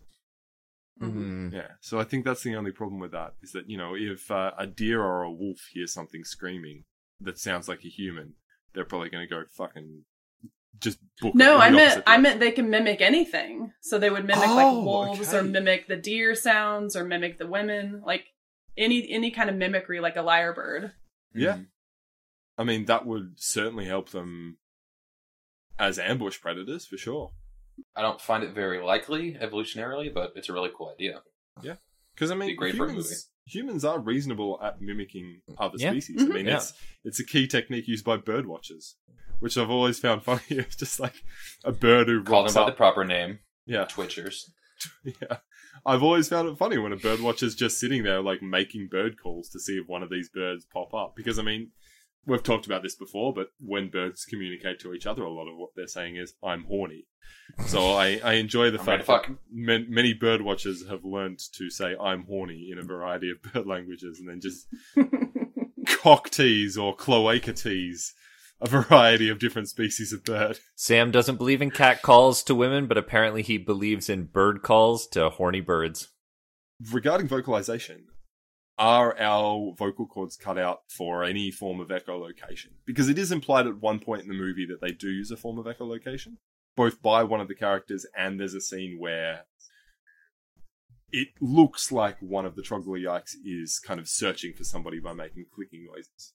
[SPEAKER 7] Mm.
[SPEAKER 5] Yeah, so I think that's the only problem with that is that you know if uh, a deer or a wolf hears something screaming that sounds like a human, they're probably going to go fucking just book it
[SPEAKER 8] No,
[SPEAKER 5] in
[SPEAKER 8] I
[SPEAKER 5] the
[SPEAKER 8] meant
[SPEAKER 5] opposite
[SPEAKER 8] I
[SPEAKER 5] direction.
[SPEAKER 8] meant they can mimic anything. So they would mimic
[SPEAKER 5] Oh,
[SPEAKER 8] like wolves or
[SPEAKER 5] okay.
[SPEAKER 8] mimic the deer sounds or mimic the women, like any any kind of mimicry, like a lyrebird.
[SPEAKER 5] Yeah.
[SPEAKER 6] Mhm.
[SPEAKER 5] I mean, that would certainly help them as ambush predators, for sure.
[SPEAKER 6] I don't find it very likely evolutionarily, but it's a really cool idea.
[SPEAKER 5] Because, I mean,
[SPEAKER 6] Be great for a movie.
[SPEAKER 5] humans, humans are reasonable at mimicking other
[SPEAKER 7] Yeah.
[SPEAKER 5] species.
[SPEAKER 8] Mhm.
[SPEAKER 5] I mean,
[SPEAKER 7] Yeah.
[SPEAKER 5] it's it's a key technique used by bird watchers, which I've always found funny. It's just like a bird who
[SPEAKER 6] Call them
[SPEAKER 5] rocks
[SPEAKER 6] by
[SPEAKER 5] up.
[SPEAKER 6] the proper name,
[SPEAKER 5] Yeah,
[SPEAKER 6] twitchers.
[SPEAKER 5] yeah. I've always found it funny when a bird watcher's just sitting there, like, making bird calls to see if one of these birds pop up. Because, I mean, we've talked about this before, but when birds communicate to each other, a lot of what they're saying is, I'm horny. So I, I enjoy the
[SPEAKER 6] I'm
[SPEAKER 5] fact
[SPEAKER 6] ready to
[SPEAKER 5] that man, many bird watchers have learned to say, I'm horny in a variety of bird languages and then just cock tease or cloaca tease a variety of different species of bird.
[SPEAKER 7] Sam doesn't believe in cat calls to women, but apparently he believes in bird calls to horny birds.
[SPEAKER 5] Regarding vocalization, are our vocal cords cut out for any form of echolocation? Because it is implied at one point in the movie that they do use a form of echolocation, both by one of the characters, and there's a scene where it looks like one of the troglodytes is kind of searching for somebody by making clicking noises.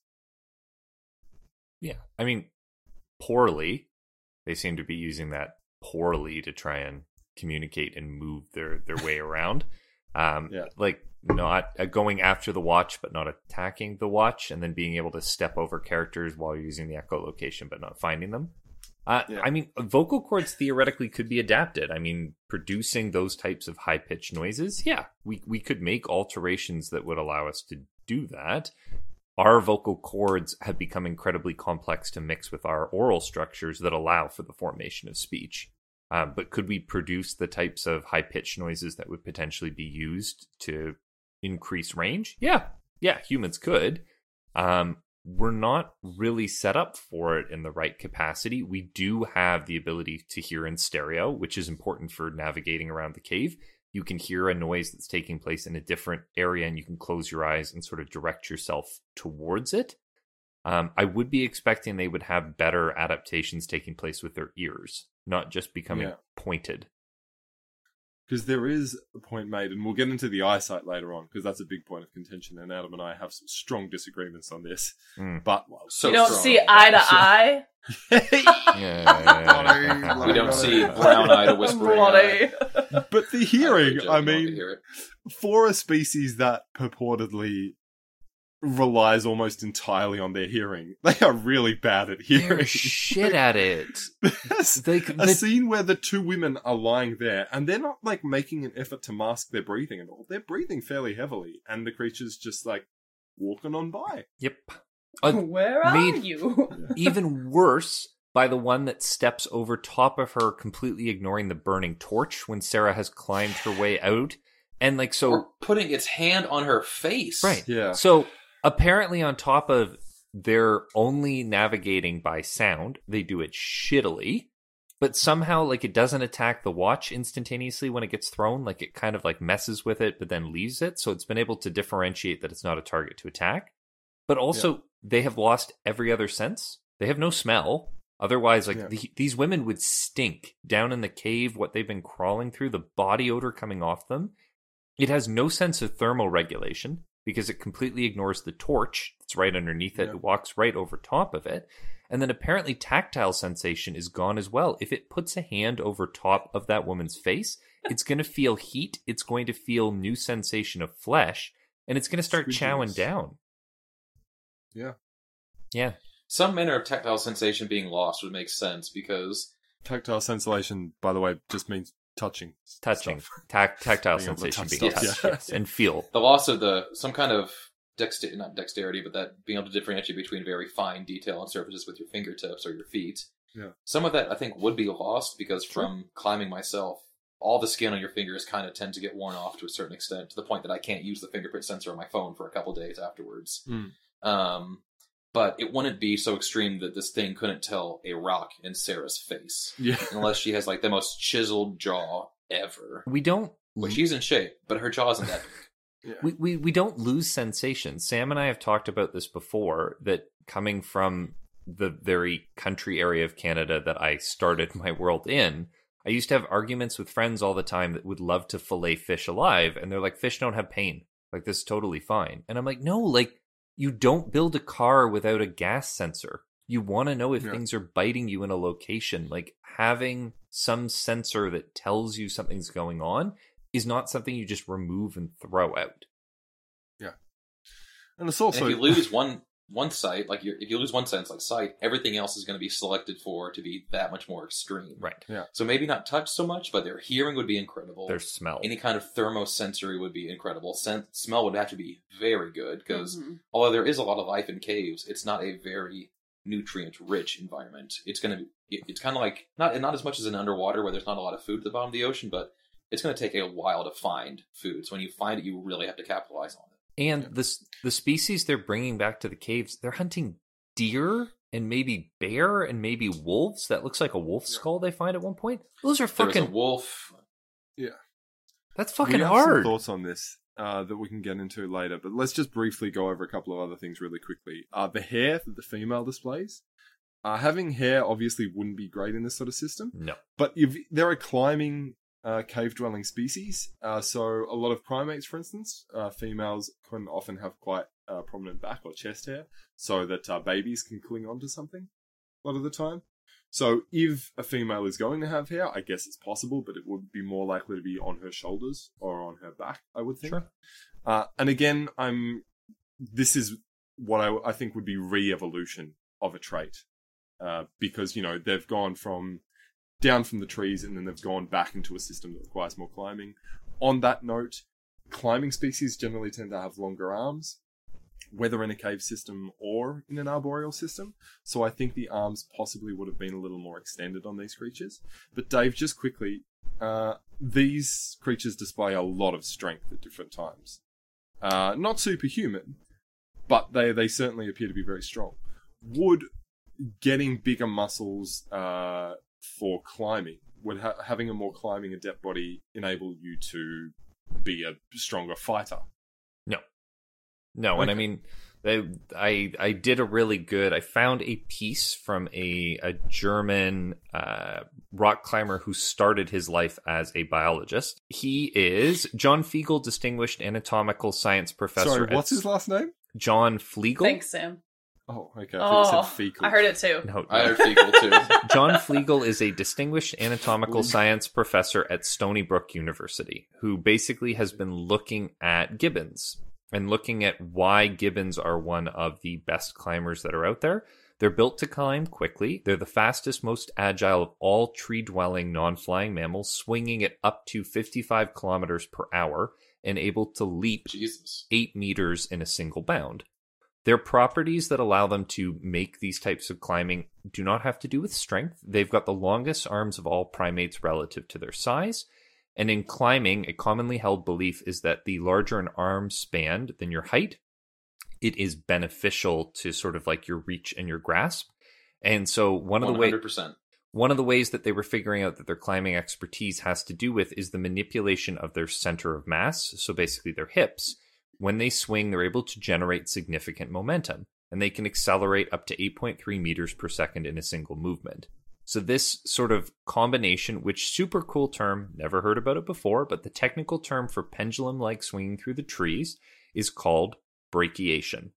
[SPEAKER 7] Yeah. I mean, poorly. They seem to be using that poorly to try and communicate and move their, their way around. Um,
[SPEAKER 5] Yeah.
[SPEAKER 7] Like, not uh, going after the watch, but not attacking the watch, and then being able to step over characters while you're using the echolocation, but not finding them. Uh,
[SPEAKER 5] Yeah.
[SPEAKER 7] I mean, vocal cords theoretically could be adapted. I mean, producing those types of high-pitched noises, yeah, we, we could make alterations that would allow us to do that. Our vocal cords have become incredibly complex to mix with our oral structures that allow for the formation of speech. Um, but could we produce the types of high-pitched noises that would potentially be used to increase range? Yeah, yeah, humans could. Um, we're not really set up for it in the right capacity. We do have the ability to hear in stereo, which is important for navigating around the cave. You can hear a noise that's taking place in a different area, and you can close your eyes and sort of direct yourself towards it. Um, I would be expecting they would have better adaptations taking place with their ears, not just becoming
[SPEAKER 5] Yeah.
[SPEAKER 7] pointed.
[SPEAKER 5] Because there is a point made, and we'll get into the eyesight later on, because that's a big point of contention, and Adam and I have some strong disagreements on this.
[SPEAKER 7] Mm.
[SPEAKER 5] But, well,
[SPEAKER 6] So
[SPEAKER 8] you don't
[SPEAKER 6] strong.
[SPEAKER 8] see eye to eye.
[SPEAKER 7] Yeah.
[SPEAKER 6] We don't see brown-eyed whispering. eye.
[SPEAKER 8] Bloody.
[SPEAKER 5] but the hearing,
[SPEAKER 6] Joking,
[SPEAKER 5] I
[SPEAKER 6] don't
[SPEAKER 5] mean,
[SPEAKER 6] hear it.
[SPEAKER 5] for a species that purportedly relies almost entirely on their hearing, they are really bad at
[SPEAKER 7] They're
[SPEAKER 5] hearing.
[SPEAKER 7] shit at it.
[SPEAKER 5] There's
[SPEAKER 7] They,
[SPEAKER 5] a
[SPEAKER 7] the,
[SPEAKER 5] scene where the two women are lying there, and they're not like making an effort to mask their breathing at all. They're breathing fairly heavily, and the creature's just like walking on by.
[SPEAKER 7] yep. Uh,
[SPEAKER 8] Where are
[SPEAKER 7] made-
[SPEAKER 8] you?
[SPEAKER 7] even worse by the one that steps over top of her, completely ignoring the burning torch when Sarah has climbed her way out. And like, so,
[SPEAKER 6] Or putting its hand on her face.
[SPEAKER 7] right.
[SPEAKER 5] Yeah.
[SPEAKER 7] So apparently on top of they're only navigating by sound, they do it shittily, but somehow like it doesn't attack the watch instantaneously when it gets thrown. Like it kind of like messes with it, but then leaves it. So it's been able to differentiate that it's not a target to attack. But also they have lost every other sense. They have no smell. Otherwise, like
[SPEAKER 5] Yeah.
[SPEAKER 7] the, these women would stink down in the cave, what they've been crawling through, the body odor coming off them. It has no sense of thermal regulation because it completely ignores the torch that's right underneath it.
[SPEAKER 5] Yeah.
[SPEAKER 7] It walks right over top of it. And then apparently tactile sensation is gone as well. If it puts a hand over top of that woman's face, it's going to feel heat. It's going to feel new sensation of flesh, and it's going to start chowing
[SPEAKER 5] Squidginess.
[SPEAKER 7] down.
[SPEAKER 5] Yeah.
[SPEAKER 7] Yeah.
[SPEAKER 6] Some manner of tactile sensation being lost would make sense because
[SPEAKER 5] Tactile sensation, by the way, just means touching.
[SPEAKER 7] Touching.
[SPEAKER 5] stuff.
[SPEAKER 7] Tac- tactile
[SPEAKER 5] Being able to
[SPEAKER 7] sensation
[SPEAKER 5] touch
[SPEAKER 7] being
[SPEAKER 6] stuff,
[SPEAKER 7] touched,
[SPEAKER 5] yeah.
[SPEAKER 7] yes, and feel.
[SPEAKER 6] the loss of the some kind of dexter not dexterity, but that being able to differentiate between very fine detail on surfaces with your fingertips or your feet.
[SPEAKER 5] Yeah.
[SPEAKER 6] Some of that I think would be lost because from climbing myself, all the skin on your fingers kind of tend to get worn off to a certain extent, to the point that I can't use the fingerprint sensor on my phone for a couple days afterwards.
[SPEAKER 5] Mm.
[SPEAKER 6] Um, but it wouldn't be so extreme that this thing couldn't tell a rock in Sarah's face,
[SPEAKER 5] Yeah.
[SPEAKER 6] unless she has like the most chiseled jaw ever.
[SPEAKER 7] We don't
[SPEAKER 6] Well, she's in shape, but her jaw isn't that big.
[SPEAKER 5] Yeah.
[SPEAKER 7] we, we we don't lose sensation. Sam and I have talked about this before, that coming from the very country area of Canada that I started my world in, I used to have arguments with friends all the time that would love to fillet fish alive, and they're like, fish don't have pain. Like, this is totally fine. And I'm like, no, like, you don't build a car without a gas sensor. You want to know if
[SPEAKER 5] Yeah.
[SPEAKER 7] things are biting you in a location. Like, having some sensor that tells you something's going on is not something you just remove and throw out.
[SPEAKER 5] And it's also
[SPEAKER 6] And if you lose one one sight, like you're, if you lose one sense, like sight, everything else is going to be selected for to be that much more extreme.
[SPEAKER 7] Right.
[SPEAKER 6] So maybe not touch so much, but their hearing would be incredible.
[SPEAKER 7] Their smell.
[SPEAKER 6] Any kind of thermosensory would be incredible. Scent, smell would have to be very good because
[SPEAKER 8] Mhm.
[SPEAKER 6] although there is a lot of life in caves, it's not a very nutrient-rich environment. It's going to be. it- It's kind of like not not as much as in underwater where there's not a lot of food at the bottom of the ocean, but it's going to take a while to find food. So when you find it, you really have to capitalize on it.
[SPEAKER 7] And this the species they're bringing back to the caves, they're hunting deer and maybe bear and maybe wolves. That looks like a wolf skull they find at one point. Those are
[SPEAKER 6] There was a
[SPEAKER 7] fucking.
[SPEAKER 6] wolf.
[SPEAKER 5] yeah.
[SPEAKER 7] That's
[SPEAKER 5] We
[SPEAKER 7] fucking
[SPEAKER 5] have
[SPEAKER 7] hard.
[SPEAKER 5] some thoughts on this uh, that we can get into later, but let's just briefly go over a couple of other things really quickly. Uh, the hair that the female displays. Uh, having hair obviously wouldn't be great in this sort of system,
[SPEAKER 7] No.
[SPEAKER 5] but if there are climbing uh, cave-dwelling species, uh, so a lot of primates, for instance, uh, females can often have quite uh, prominent back or chest hair, so that uh, babies can cling onto something a lot of the time. So if a female is going to have hair, I guess it's possible, but it would be more likely to be on her shoulders or on her back, I would think.
[SPEAKER 7] Sure.
[SPEAKER 5] Uh, and again, I'm. This is what I, I think would be re-evolution of a trait, uh, because you know they've gone from down from the trees and then they've gone back into a system that requires more climbing. On that note, climbing species generally tend to have longer arms, whether in a cave system or in an arboreal system. So I think the arms possibly would have been a little more extended on these creatures. But Dave, just quickly, uh, these creatures display a lot of strength at different times. Uh, not superhuman, but they, they certainly appear to be very strong. Would getting bigger muscles uh, for climbing, would ha- having a more climbing adept body enable you to be a stronger fighter?
[SPEAKER 7] No. No, and I
[SPEAKER 5] Okay.
[SPEAKER 7] mean, they, I I did a really good. I found a piece from a a German uh, rock climber who started his life as a biologist. He is John Flegel, Distinguished Anatomical Science Professor.
[SPEAKER 5] Sorry,
[SPEAKER 7] at
[SPEAKER 5] what's his last name?
[SPEAKER 7] John Flegel.
[SPEAKER 8] Thanks, Sam.
[SPEAKER 5] Oh, okay. I thought you
[SPEAKER 8] Oh,
[SPEAKER 5] said fecal.
[SPEAKER 8] I heard it too.
[SPEAKER 7] No,
[SPEAKER 6] I heard fecal too.
[SPEAKER 7] John Flegel is a distinguished anatomical science professor at Stony Brook University, who basically has been looking at gibbons and looking at why gibbons are one of the best climbers that are out there. They're built to climb quickly. They're the fastest, most agile of all tree-dwelling, non-flying mammals, swinging at up to fifty-five kilometers per hour and able to leap
[SPEAKER 6] Jesus.
[SPEAKER 7] eight meters in a single bound. Their properties that allow them to make these types of climbing do not have to do with strength. They've got the longest arms of all primates relative to their size. And in climbing, a commonly held belief is that the larger an arm span than your height, it is beneficial to sort of like your reach and your grasp. And so one of the
[SPEAKER 6] one
[SPEAKER 7] ways
[SPEAKER 6] hundred percent.
[SPEAKER 7] one of the ways that they were figuring out that their climbing expertise has to do with is the manipulation of their center of mass, so basically their hips. When they swing, they're able to generate significant momentum. and they can accelerate up to eight point three meters per second in a single movement. So this sort of combination, which super cool term, never heard about it before, but the technical term for pendulum-like swinging through the trees is called brachiation.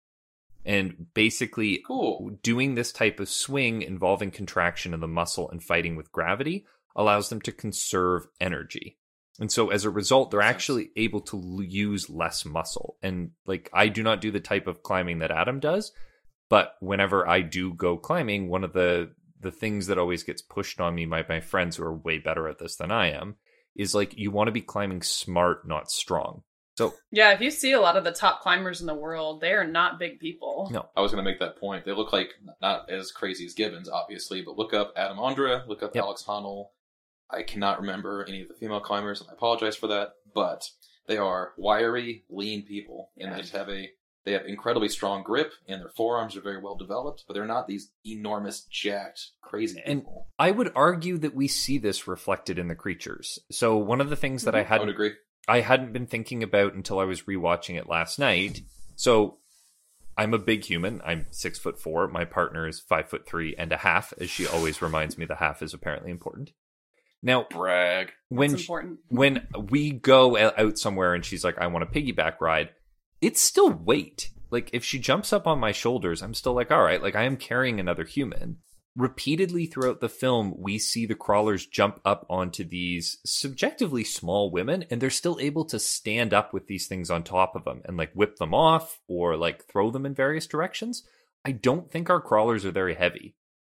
[SPEAKER 7] And basically,
[SPEAKER 6] cool.
[SPEAKER 7] doing this type of swing involving contraction of the muscle and fighting with gravity allows them to conserve energy. And so as a result, they're actually able to l- use less muscle. And like, I do not do the type of climbing that Adam does, but whenever I do go climbing, one of the the things that always gets pushed on me by my friends who are way better at this than I am is like, you want to be climbing smart, not strong. So
[SPEAKER 8] yeah, if you see a lot of the top climbers in the world, they are not big people.
[SPEAKER 7] No.
[SPEAKER 6] I was going to make that point. They look like not as crazy as Gibbons, obviously, but look up Adam Ondra, look up
[SPEAKER 7] Yep.
[SPEAKER 6] Alex Honnold. I cannot remember any of the female climbers, and I apologize for that, but they are wiry, lean people, and
[SPEAKER 8] Yeah.
[SPEAKER 6] they just have a they have incredibly strong grip, and their forearms are very well developed, but they're not these enormous, jacked, crazy
[SPEAKER 7] And
[SPEAKER 6] people.
[SPEAKER 7] I would argue that we see this reflected in the creatures. So one of the things that I
[SPEAKER 6] I would
[SPEAKER 7] hadn't
[SPEAKER 6] agree.
[SPEAKER 7] I hadn't been thinking about until I was rewatching it last night. So I'm a big human. I'm six foot four. My partner is five foot three and a half, as she always reminds me the half is apparently important. Now,
[SPEAKER 6] Brag.
[SPEAKER 7] when
[SPEAKER 8] That's
[SPEAKER 7] sh-
[SPEAKER 8] important.
[SPEAKER 7] when we go o- out somewhere and she's like, I want a piggyback ride, it's still weight. Like, if she jumps up on my shoulders, I'm still like, all right, like I am carrying another human. Repeatedly throughout the film, we see the crawlers jump up onto these subjectively small women, and they're still able to stand up with these things on top of them and like whip them off or like throw them in various directions. I don't think our crawlers are very heavy.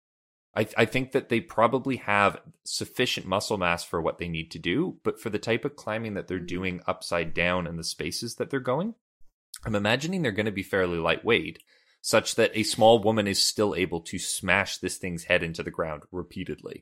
[SPEAKER 7] I, th- I think that they probably have sufficient muscle mass for what they need to do, but for the type of climbing that they're doing upside down and the spaces that they're going, I'm imagining they're going to be fairly lightweight, such that a small woman is still able to smash this thing's head into the ground repeatedly.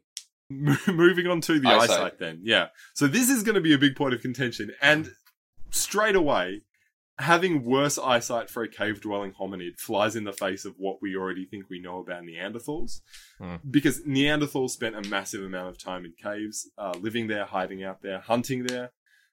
[SPEAKER 5] Moving on to the
[SPEAKER 6] Eyesight.
[SPEAKER 5] eyesight then. Yeah. So this is going to be a big point of contention. And straight away, having worse eyesight for a cave-dwelling hominid flies in the face of what we already think we know about Neanderthals.
[SPEAKER 7] Hmm.
[SPEAKER 5] Because Neanderthals spent a massive amount of time in caves, uh, living there, hiding out there, hunting there.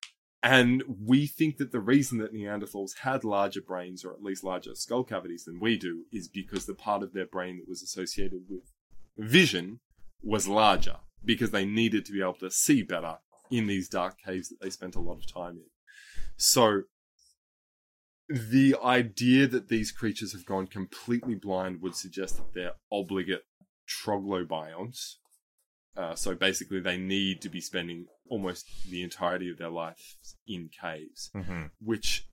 [SPEAKER 5] And we think that the reason that Neanderthals had larger brains, or at least larger skull cavities than we do, is because the part of their brain that was associated with vision was larger, because they needed to be able to see better in these dark caves that they spent a lot of time in. So the idea that these creatures have gone completely blind would suggest that they're obligate troglobionts. Uh, so basically they need to be spending almost the entirety of their life in caves,
[SPEAKER 7] Mm-hmm.
[SPEAKER 5] which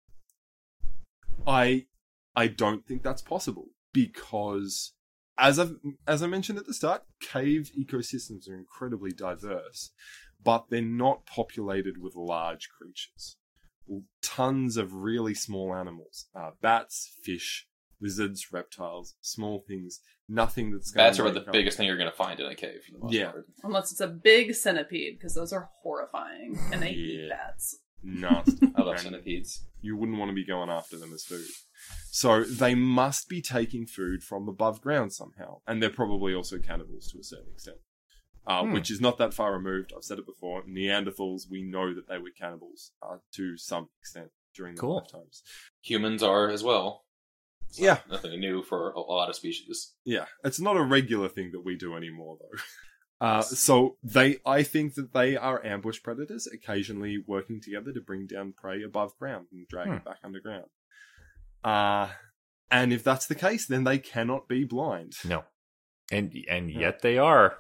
[SPEAKER 5] I I don't think that's possible, because as I as I mentioned at the start, cave ecosystems are incredibly diverse, but they're not populated with large creatures. Tons of really small animals, uh, bats, fish, lizards, reptiles, small things. Nothing that's going
[SPEAKER 6] Bats
[SPEAKER 5] to
[SPEAKER 6] are
[SPEAKER 5] wake
[SPEAKER 6] the
[SPEAKER 5] up.
[SPEAKER 6] biggest thing you're going to find in a cave, for the most
[SPEAKER 5] Yeah.
[SPEAKER 6] part.
[SPEAKER 8] Unless it's a big centipede, because those are horrifying, and they eat
[SPEAKER 5] Yeah.
[SPEAKER 8] bats.
[SPEAKER 5] Nasty.
[SPEAKER 6] I love
[SPEAKER 5] And
[SPEAKER 6] centipedes.
[SPEAKER 5] You wouldn't want to be going after them as food. So they must be taking food from above ground somehow. And they're probably also cannibals to a certain extent. Uh,
[SPEAKER 7] Hmm.
[SPEAKER 5] Which is not that far removed. I've said it before. Neanderthals, we know that they were cannibals uh, to some extent during their
[SPEAKER 7] Cool.
[SPEAKER 5] lifetimes.
[SPEAKER 6] Humans are as well. It's
[SPEAKER 5] Yeah.
[SPEAKER 6] not- Nothing new for a lot of species.
[SPEAKER 5] Yeah, it's not a regular thing that we do anymore, though. Uh, so they, I think that they are ambush predators, occasionally working together to bring down prey above ground and drag
[SPEAKER 7] Hmm.
[SPEAKER 5] it back underground. Uh, and if that's the case, then they cannot be blind.
[SPEAKER 7] No. And and yet they are.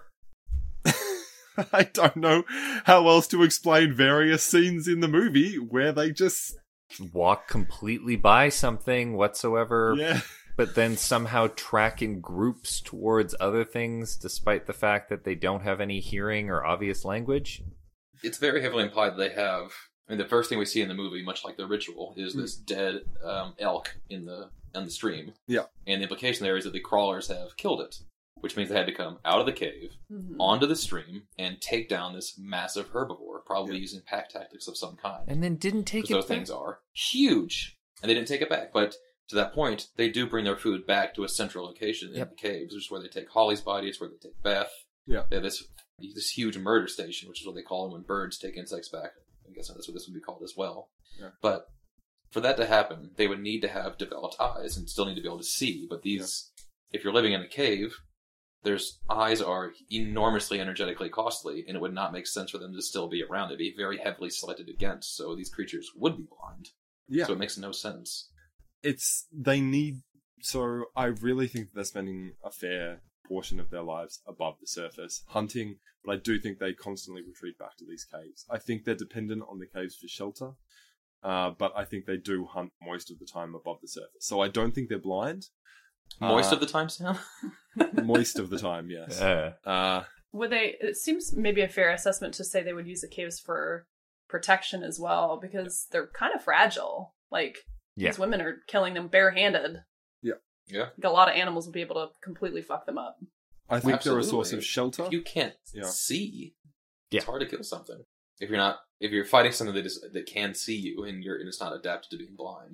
[SPEAKER 5] I don't know how else to explain various scenes in the movie where they just,
[SPEAKER 7] Walk completely by something whatsoever,
[SPEAKER 5] yeah.
[SPEAKER 7] but then somehow track in groups towards other things despite the fact that they don't have any hearing or obvious language.
[SPEAKER 6] It's very heavily implied that they have. I mean, the first thing we see in the movie, much like the ritual, is
[SPEAKER 5] Hmm.
[SPEAKER 6] this dead um, elk in the in the stream.
[SPEAKER 5] Yeah.
[SPEAKER 6] And the implication there is that the crawlers have killed it, which means they had to come out of the cave,
[SPEAKER 8] Mhm.
[SPEAKER 6] onto the stream, and take down this massive herbivore, probably
[SPEAKER 5] Yeah.
[SPEAKER 6] using pack tactics of some kind.
[SPEAKER 7] And then didn't take
[SPEAKER 6] Because
[SPEAKER 7] it
[SPEAKER 6] those
[SPEAKER 7] back.
[SPEAKER 6] things are huge. And they didn't take it back. But to that point, they do bring their food back to a central location in
[SPEAKER 7] Yep.
[SPEAKER 6] the caves, which is where they take Holly's body, it's where they take Beth.
[SPEAKER 5] Yeah.
[SPEAKER 6] They have this this huge murder station, which is what they call it when birds take insects back. I guess that's what this would be called as well.
[SPEAKER 5] Yeah.
[SPEAKER 6] But for that to happen, they would need to have developed eyes and still need to be able to see. But these, yeah. if you're living in a cave, there's eyes are enormously energetically costly, and it would not make sense for them to still be around. It'd be very heavily selected against, so these creatures would be blind.
[SPEAKER 5] Yeah.
[SPEAKER 6] So it makes no sense.
[SPEAKER 5] It's, they need, so I really think they're spending a fair portion of their lives above the surface, hunting, but I do think they constantly retreat back to these caves. I think they're dependent on the caves for shelter, uh, but I think they do hunt most of the time above the surface. So I don't think they're blind.
[SPEAKER 6] Moist
[SPEAKER 5] uh,
[SPEAKER 6] of the time, Sam?
[SPEAKER 5] Moist of the time, yes.
[SPEAKER 7] Uh,
[SPEAKER 5] uh,
[SPEAKER 8] Would they? It seems maybe a fair assessment to say they would use the caves for protection as well, because they're kind of fragile. Like,
[SPEAKER 7] yeah.
[SPEAKER 8] these women are killing them barehanded.
[SPEAKER 5] Yeah.
[SPEAKER 6] Yeah.
[SPEAKER 8] Like, a lot of animals would be able to completely fuck them up.
[SPEAKER 5] I think
[SPEAKER 6] Absolutely.
[SPEAKER 5] they're a source of shelter.
[SPEAKER 6] If you can't
[SPEAKER 5] Yeah.
[SPEAKER 6] see,
[SPEAKER 7] Yeah.
[SPEAKER 6] it's hard to kill something. If you're not, if you're fighting something that is that can see you and you're and it's not adapted to being blind.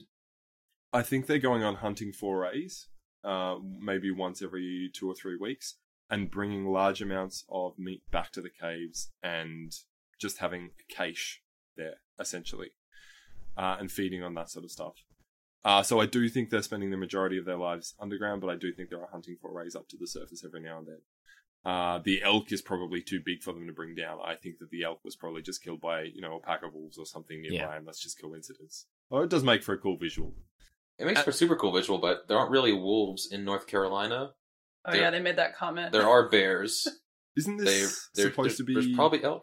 [SPEAKER 5] I think they're going on hunting forays, uh, maybe once every two or three weeks, and bringing large amounts of meat back to the caves and just having a cache there, essentially, uh, and feeding on that sort of stuff. Uh, so I do think they're spending the majority of their lives underground, but I do think there are hunting forays up to the surface every now and then. Uh, the elk is probably too big for them to bring down. I think that the elk was probably just killed by, you know, a pack of wolves or something nearby,
[SPEAKER 7] Yeah.
[SPEAKER 5] and that's just coincidence. Oh, it does make for a cool visual.
[SPEAKER 6] It makes
[SPEAKER 5] Uh,
[SPEAKER 6] for a super cool visual, but there aren't really wolves in North Carolina.
[SPEAKER 8] Oh
[SPEAKER 6] There-
[SPEAKER 8] yeah, they made that comment.
[SPEAKER 6] There are bears.
[SPEAKER 5] Isn't
[SPEAKER 6] They,
[SPEAKER 5] this
[SPEAKER 6] there,
[SPEAKER 5] supposed
[SPEAKER 6] there's,
[SPEAKER 5] to be...
[SPEAKER 6] There's probably elk.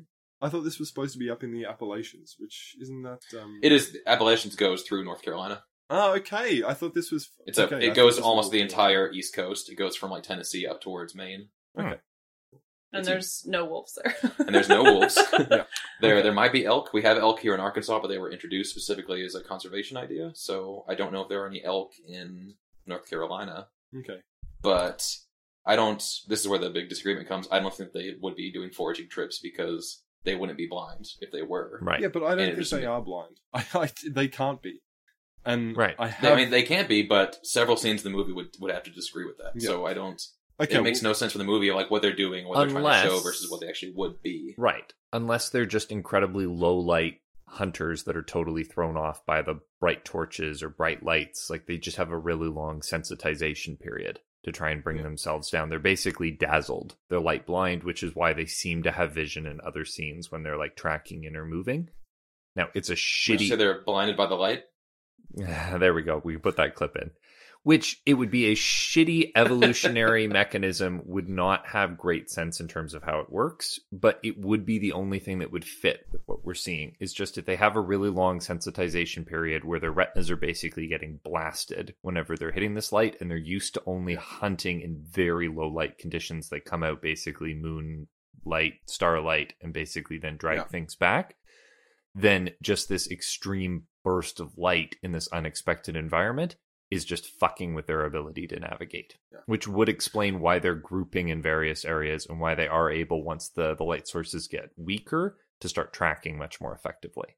[SPEAKER 5] I thought this was supposed to be up in the Appalachians, which isn't that... Um...
[SPEAKER 6] It is. Appalachians goes through North Carolina.
[SPEAKER 5] Oh, okay. I thought this was...
[SPEAKER 6] It's a.
[SPEAKER 5] okay, I
[SPEAKER 6] it
[SPEAKER 5] thought
[SPEAKER 6] goes
[SPEAKER 5] this was
[SPEAKER 6] almost the
[SPEAKER 5] North
[SPEAKER 6] entire East Coast. It goes from like Tennessee up towards Maine.
[SPEAKER 5] Carolina. Okay.
[SPEAKER 8] and
[SPEAKER 6] it's
[SPEAKER 8] there's no wolves there.
[SPEAKER 6] And there's no wolves.
[SPEAKER 5] Yeah.
[SPEAKER 6] There,
[SPEAKER 5] Okay.
[SPEAKER 6] there might be elk. We have elk here in Arkansas, but they were introduced specifically as a conservation idea. So I don't know if there are any elk in North Carolina.
[SPEAKER 5] Okay.
[SPEAKER 6] But I don't. This is where the big disagreement comes. I don't think they would be doing foraging trips because they wouldn't be blind if they were.
[SPEAKER 7] right.
[SPEAKER 5] Yeah, but I
[SPEAKER 6] And
[SPEAKER 5] don't
[SPEAKER 6] it
[SPEAKER 5] think
[SPEAKER 6] was-
[SPEAKER 5] they are blind. I, I, they can't be. And
[SPEAKER 7] Right.
[SPEAKER 5] I
[SPEAKER 6] They-
[SPEAKER 5] have...
[SPEAKER 6] I mean, they can't be, but several scenes in the movie would, would have to disagree with that.
[SPEAKER 5] Yeah.
[SPEAKER 6] So I don't.
[SPEAKER 5] okay,
[SPEAKER 6] It makes
[SPEAKER 5] well,
[SPEAKER 6] no sense for the movie of like what they're doing, what they're trying
[SPEAKER 7] Unless-
[SPEAKER 6] to show versus what they actually would be.
[SPEAKER 7] Right. Unless they're just incredibly low light hunters that are totally thrown off by the bright torches or bright lights. Like they just have a really long sensitization period to try and bring
[SPEAKER 5] Yeah.
[SPEAKER 7] themselves down. They're basically dazzled. They're light blind, which is why they seem to have vision in other scenes when they're like tracking in or moving. Now, it's a
[SPEAKER 6] Would you say
[SPEAKER 7] shitty...
[SPEAKER 6] they're blinded by the light?
[SPEAKER 7] There we go. We put that clip in. Which it would be a shitty evolutionary mechanism, would not have great sense in terms of how it works, but it would be the only thing that would fit with what we're seeing. Is just if they have a really long sensitization period where their retinas are basically getting blasted whenever they're hitting this light, and they're used to only hunting in very low light conditions. They come out basically moonlight, starlight, and basically then drag
[SPEAKER 5] Yeah.
[SPEAKER 7] things back. Then just this extreme burst of light in this unexpected environment is just fucking with their ability to navigate,
[SPEAKER 5] Yeah.
[SPEAKER 7] which would explain why they're grouping in various areas and why they are able, once the, the light sources get weaker, to start tracking much more effectively.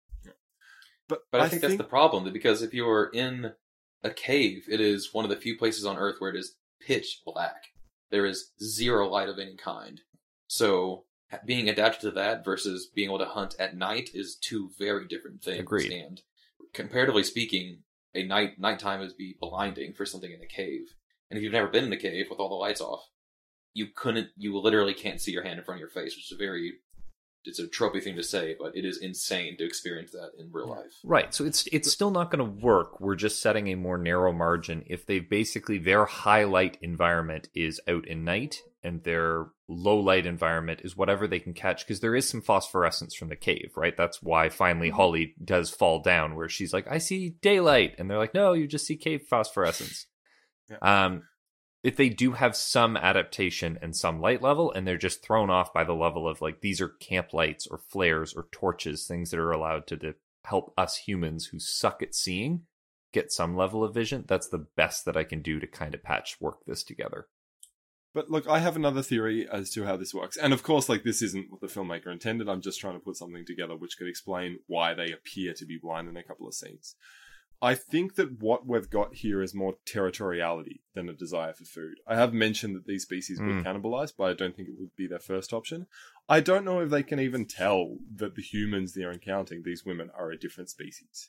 [SPEAKER 5] But,
[SPEAKER 6] But I, think, that's the problem, because if you're in a cave, it is one of the few places on Earth where it is pitch black. There is zero light of any kind. So ha- being adapted to that versus being able to hunt at night is two very different things.
[SPEAKER 7] Agreed.
[SPEAKER 6] And comparatively speaking, a night nighttime would be blinding for something in a cave. And if you've never been in a cave with all the lights off, you couldn't, you literally can't see your hand in front of your face, which is a very, it's a tropey thing to say, but it is insane to experience that in real life.
[SPEAKER 7] Right. So it's it's still not going to work. We're just setting a more narrow margin if they basically, their highlight environment is out in night and their low light environment is whatever they can catch, because there is some phosphorescence from the cave, right? That's why finally Holly does fall down, where she's like, I see daylight. And they're like, no, you just see cave phosphorescence.
[SPEAKER 5] Yeah.
[SPEAKER 7] Um, if they do have some adaptation and some light level, and they're just thrown off by the level of like, these are camp lights or flares or torches, things that are allowed to de- help us humans who suck at seeing get some level of vision, that's the best that I can do to kind of patchwork this together.
[SPEAKER 5] But look, I have another theory as to how this works. And of course, like, this isn't what the filmmaker intended. I'm just trying to put something together which could explain why they appear to be blind in a couple of scenes. I think that what we've got here is more territoriality than a desire for food. I have mentioned that these species
[SPEAKER 7] Mm.
[SPEAKER 5] would cannibalize, but I don't think it would be their first option. I don't know if they can even tell that the humans they're encountering, these women, are a different species.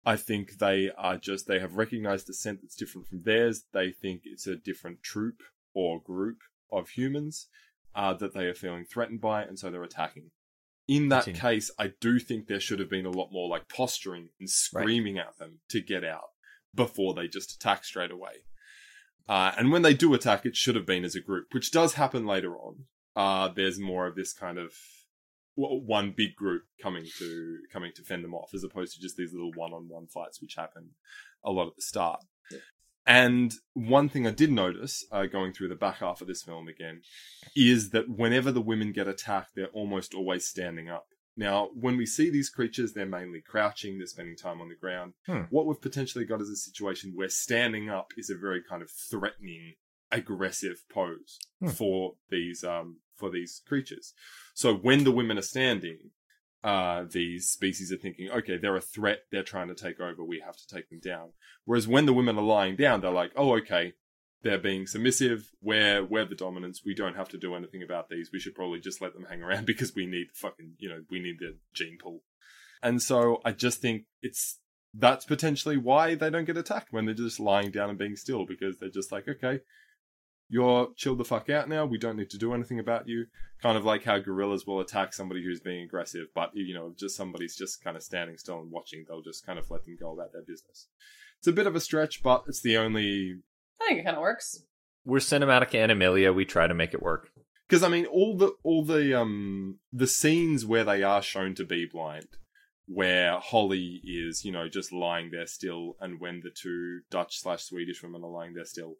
[SPEAKER 5] I think they are just, they have recognized a scent that's different from theirs. They think it's a different troop or group of humans uh, that they are feeling threatened by, and so they're attacking. In that
[SPEAKER 7] Continue.
[SPEAKER 5] case, I do think there should have been a lot more like posturing and screaming right. at them to get out before they just attack straight away. Uh, and when they do attack, it should have been as a group, which does happen later on. Uh, there's more of this kind of one big group coming to coming to fend them off, as opposed to just these little one-on-one fights which happen a lot at the start. Yeah. And one thing I did notice, uh, going through the back half of this film again, is that whenever the women get attacked, they're almost always standing up. Now, when we see these creatures, they're mainly crouching, they're spending time on the ground.
[SPEAKER 7] Hmm.
[SPEAKER 5] What we've potentially got is a situation where standing up is a very kind of threatening, aggressive pose hmm. for these um for these creatures. So when the women are standing, uh, these species are thinking, okay, they're a threat, they're trying to take over, we have to take them down. Whereas when the women are lying down, they're like, oh, okay, they're being submissive, we're, we're the dominants, we don't have to do anything about these, we should probably just let them hang around because we need fucking, you know, we need the gene pool. And so I just think it's, that's potentially why they don't get attacked when they're just lying down and being still, because they're just like, okay, you're chill the fuck out now, we don't need to do anything about you. Kind of like how gorillas will attack somebody who's being aggressive, but, you know, just somebody's just kind of standing still and watching, they'll just kind of let them go about their business. It's a bit of a stretch, but it's the only...
[SPEAKER 8] I think it kind of works.
[SPEAKER 7] We're Cinematic Animalia, we try to make it work.
[SPEAKER 5] Because, I mean, all the all the um the scenes where they are shown to be blind, where Holly is, you know, just lying there still, and when the two Dutch slash Swedish women are lying there still,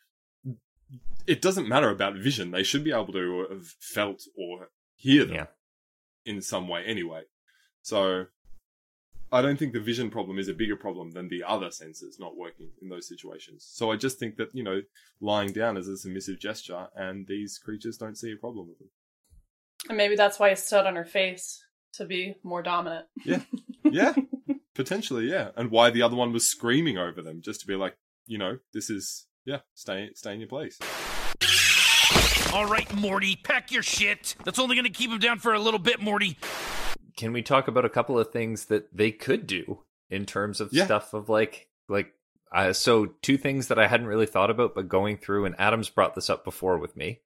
[SPEAKER 5] it doesn't matter about vision. They should be able to have felt or hear them
[SPEAKER 7] yeah.
[SPEAKER 5] in some way anyway. So I don't think the vision problem is a bigger problem than the other senses not working in those situations. So I just think that, you know, lying down is a submissive gesture, and these creatures don't see a problem with it.
[SPEAKER 8] And maybe that's why he stood on her face, to be more dominant.
[SPEAKER 5] Yeah. Yeah. Potentially, yeah. And why the other one was screaming over them, just to be like, you know, this is... Yeah, stay stay in your place.
[SPEAKER 10] All right, Morty, pack your shit. That's only going to keep him down for a little bit, Morty.
[SPEAKER 7] Can we talk about a couple of things that they could do in terms of
[SPEAKER 5] yeah.
[SPEAKER 7] stuff of like, like, uh, so two things that I hadn't really thought about, but going through, and Adam's brought this up before with me,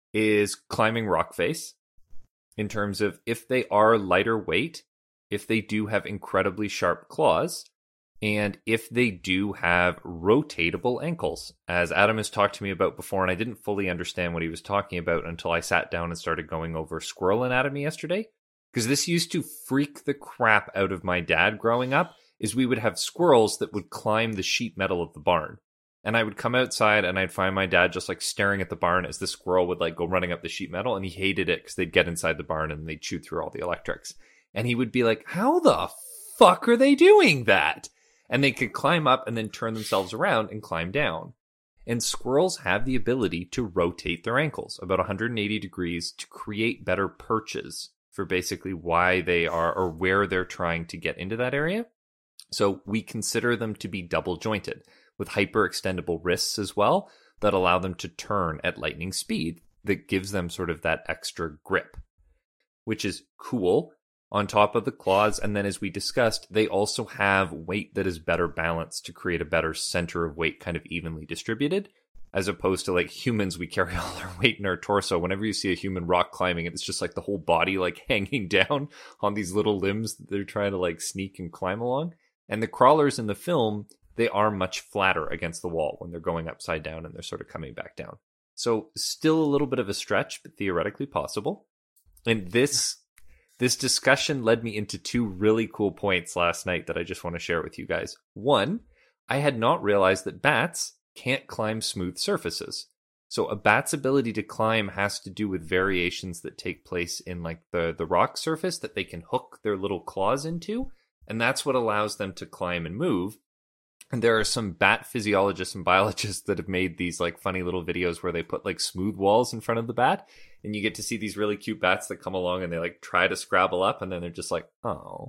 [SPEAKER 7] is climbing rock face. In terms of if they are lighter weight, if they do have incredibly sharp claws, and if they do have rotatable ankles, as Adam has talked to me about before, and I didn't fully understand what he was talking about until I sat down and started going over squirrel anatomy yesterday. Because this used to freak the crap out of my dad growing up, is we would have squirrels that would climb the sheet metal of the barn. And I would come outside and I'd find my dad just like staring at the barn as the squirrel would like go running up the sheet metal, and he hated it because they'd get inside the barn and they'd chew through all the electrics. And he would be like, how the fuck are they doing that? And they could climb up and then turn themselves around and climb down. And squirrels have the ability to rotate their ankles about one hundred eighty degrees to create better perches for basically why they are or where they're trying to get into that area. So we consider them to be double jointed with hyperextendable wrists as well that allow them to turn at lightning speed that gives them sort of that extra grip, which is cool. On top of the claws, and then as we discussed, they also have weight that is better balanced to create a better center of weight kind of evenly distributed, as opposed to like humans, we carry all our weight in our torso. Whenever you see a human rock climbing, it's just like the whole body like hanging down on these little limbs that they're trying to like sneak and climb along. And the crawlers in the film, they are much flatter against the wall when they're going upside down and they're sort of coming back down. So still a little bit of a stretch, but theoretically possible. And this... This discussion led me into two really cool points last night that I just want to share with you guys. One, I had not realized that bats can't climb smooth surfaces. So a bat's ability to climb has to do with variations that take place in like the, the rock surface that they can hook their little claws into. And that's what allows them to climb and move. And there are some bat physiologists and biologists that have made these like funny little videos where they put like smooth walls in front of the bat, and you get to see these really cute bats that come along and they like try to scrabble up, and then they're just like, oh.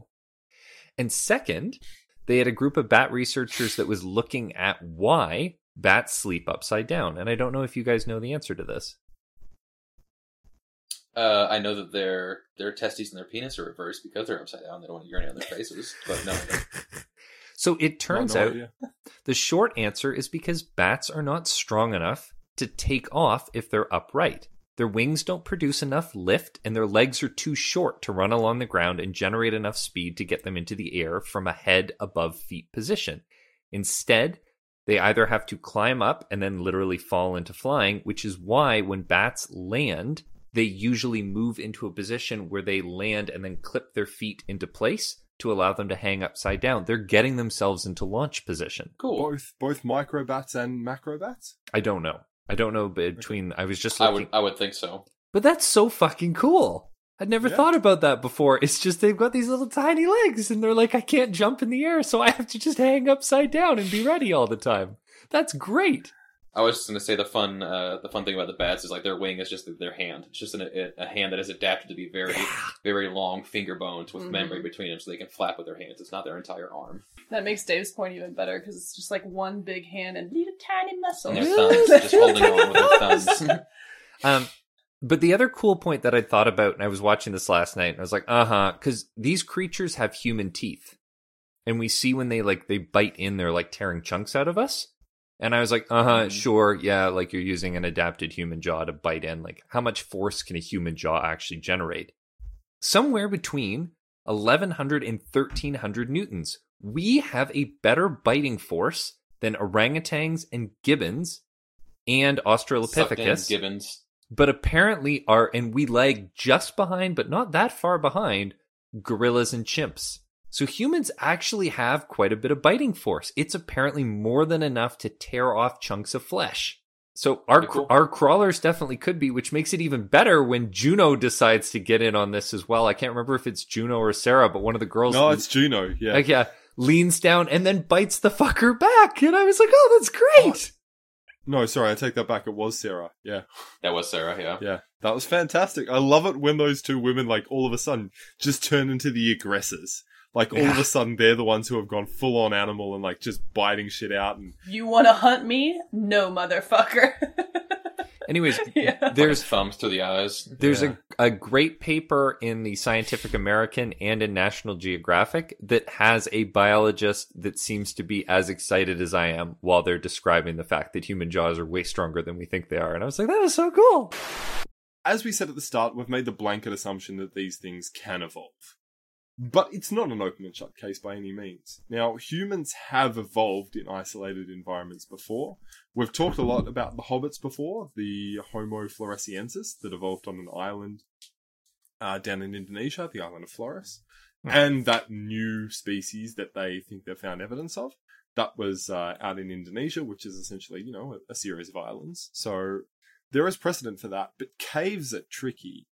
[SPEAKER 7] And second, they had a group of bat researchers that was looking at why bats sleep upside down. And I don't know if you guys know the answer to this.
[SPEAKER 6] Uh, I know that their their testes and their penis are reversed because they're upside down. They don't want to urinate on their faces, but no, I don't.
[SPEAKER 7] So it turns
[SPEAKER 5] No, no
[SPEAKER 7] out
[SPEAKER 5] idea.
[SPEAKER 7] the short answer is because bats are not strong enough to take off if they're upright. Their wings don't produce enough lift, and their legs are too short to run along the ground and generate enough speed to get them into the air from a head above feet position. Instead, they either have to climb up and then literally fall into flying, which is why when bats land, they usually move into a position where they land and then clip their feet into place to allow them to hang upside down. They're getting themselves into launch position.
[SPEAKER 6] Cool.
[SPEAKER 5] Both both microbats and macrobats?
[SPEAKER 7] I don't know. I don't know between. I was just
[SPEAKER 6] I
[SPEAKER 7] looking.
[SPEAKER 6] would I would think so.
[SPEAKER 7] But that's so fucking cool. I'd never
[SPEAKER 5] Yeah.
[SPEAKER 7] thought about that before. It's just they've got these little tiny legs and they're like, I can't jump in the air, so I have to just hang upside down and be ready all the time. That's great.
[SPEAKER 6] I was just going to say the fun uh, the fun thing about the bats is like their wing is just their hand. It's just an, a, a hand that is adapted to be very, very long finger bones with
[SPEAKER 8] Mhm.
[SPEAKER 6] membrane between them so they can flap with their hands. It's not their entire arm.
[SPEAKER 8] That makes Dave's point even better because it's just like one big hand and little tiny muscles.
[SPEAKER 6] And their thumbs, just holding on with their thumbs.
[SPEAKER 7] Um, but the other cool point that I thought about, and I was watching this last night, and I was like, uh-huh, because these creatures have human teeth. And we see when they, like, they bite in, they're, like, tearing chunks out of us. And I was like, uh-huh, sure, yeah, like, you're using an adapted human jaw to bite in. Like, how much force can a human jaw actually generate? Somewhere between eleven hundred and thirteen hundred newtons. We have a better biting force than orangutans and gibbons and
[SPEAKER 6] Sucked in
[SPEAKER 7] Australopithecus.
[SPEAKER 6] gibbons.
[SPEAKER 7] But apparently are, and we lag just behind, but not that far behind, gorillas and chimps. So humans actually have quite a bit of biting force. It's apparently more than enough to tear off chunks of flesh. So our
[SPEAKER 6] Pretty cool.
[SPEAKER 7] our crawlers definitely could be, which makes it even better when Juno decides to get in on this as well. I can't remember if it's Juno or Sarah, but one of the girls,
[SPEAKER 5] No, it's Juno, yeah.
[SPEAKER 7] like, yeah, leans down and then bites the fucker back, and I was like, "Oh, that's great!"
[SPEAKER 5] No, sorry, I take that back. It was Sarah. Yeah.
[SPEAKER 6] That was Sarah, yeah.
[SPEAKER 5] Yeah. That was fantastic. I love it when those two women, like, all of a sudden just turn into the aggressors. Like, all of a sudden, they're the ones who have gone full on animal and, like, just biting shit out. And
[SPEAKER 8] You want to hunt me? No, motherfucker.
[SPEAKER 7] Anyways,
[SPEAKER 8] Yeah.
[SPEAKER 7] there's
[SPEAKER 6] thumbs to the eyes.
[SPEAKER 7] There's
[SPEAKER 5] Yeah.
[SPEAKER 7] a, a great paper in the Scientific American and in National Geographic that has a biologist that seems to be as excited as I am while they're describing the fact that human jaws are way stronger than we think they are. And I was like, that is so cool.
[SPEAKER 5] as we said at the start, we've made the blanket assumption that these things can evolve. But it's not an open and shut case by any means. Now, humans have evolved in isolated environments before. We've talked a lot about the hobbits before, the Homo floresiensis that evolved on an island uh, down in Indonesia, the island of Flores, and that new species that they think they've found evidence of. That was uh, out in Indonesia, which is essentially, you know, a, a series of islands. So there is precedent for that. But caves are tricky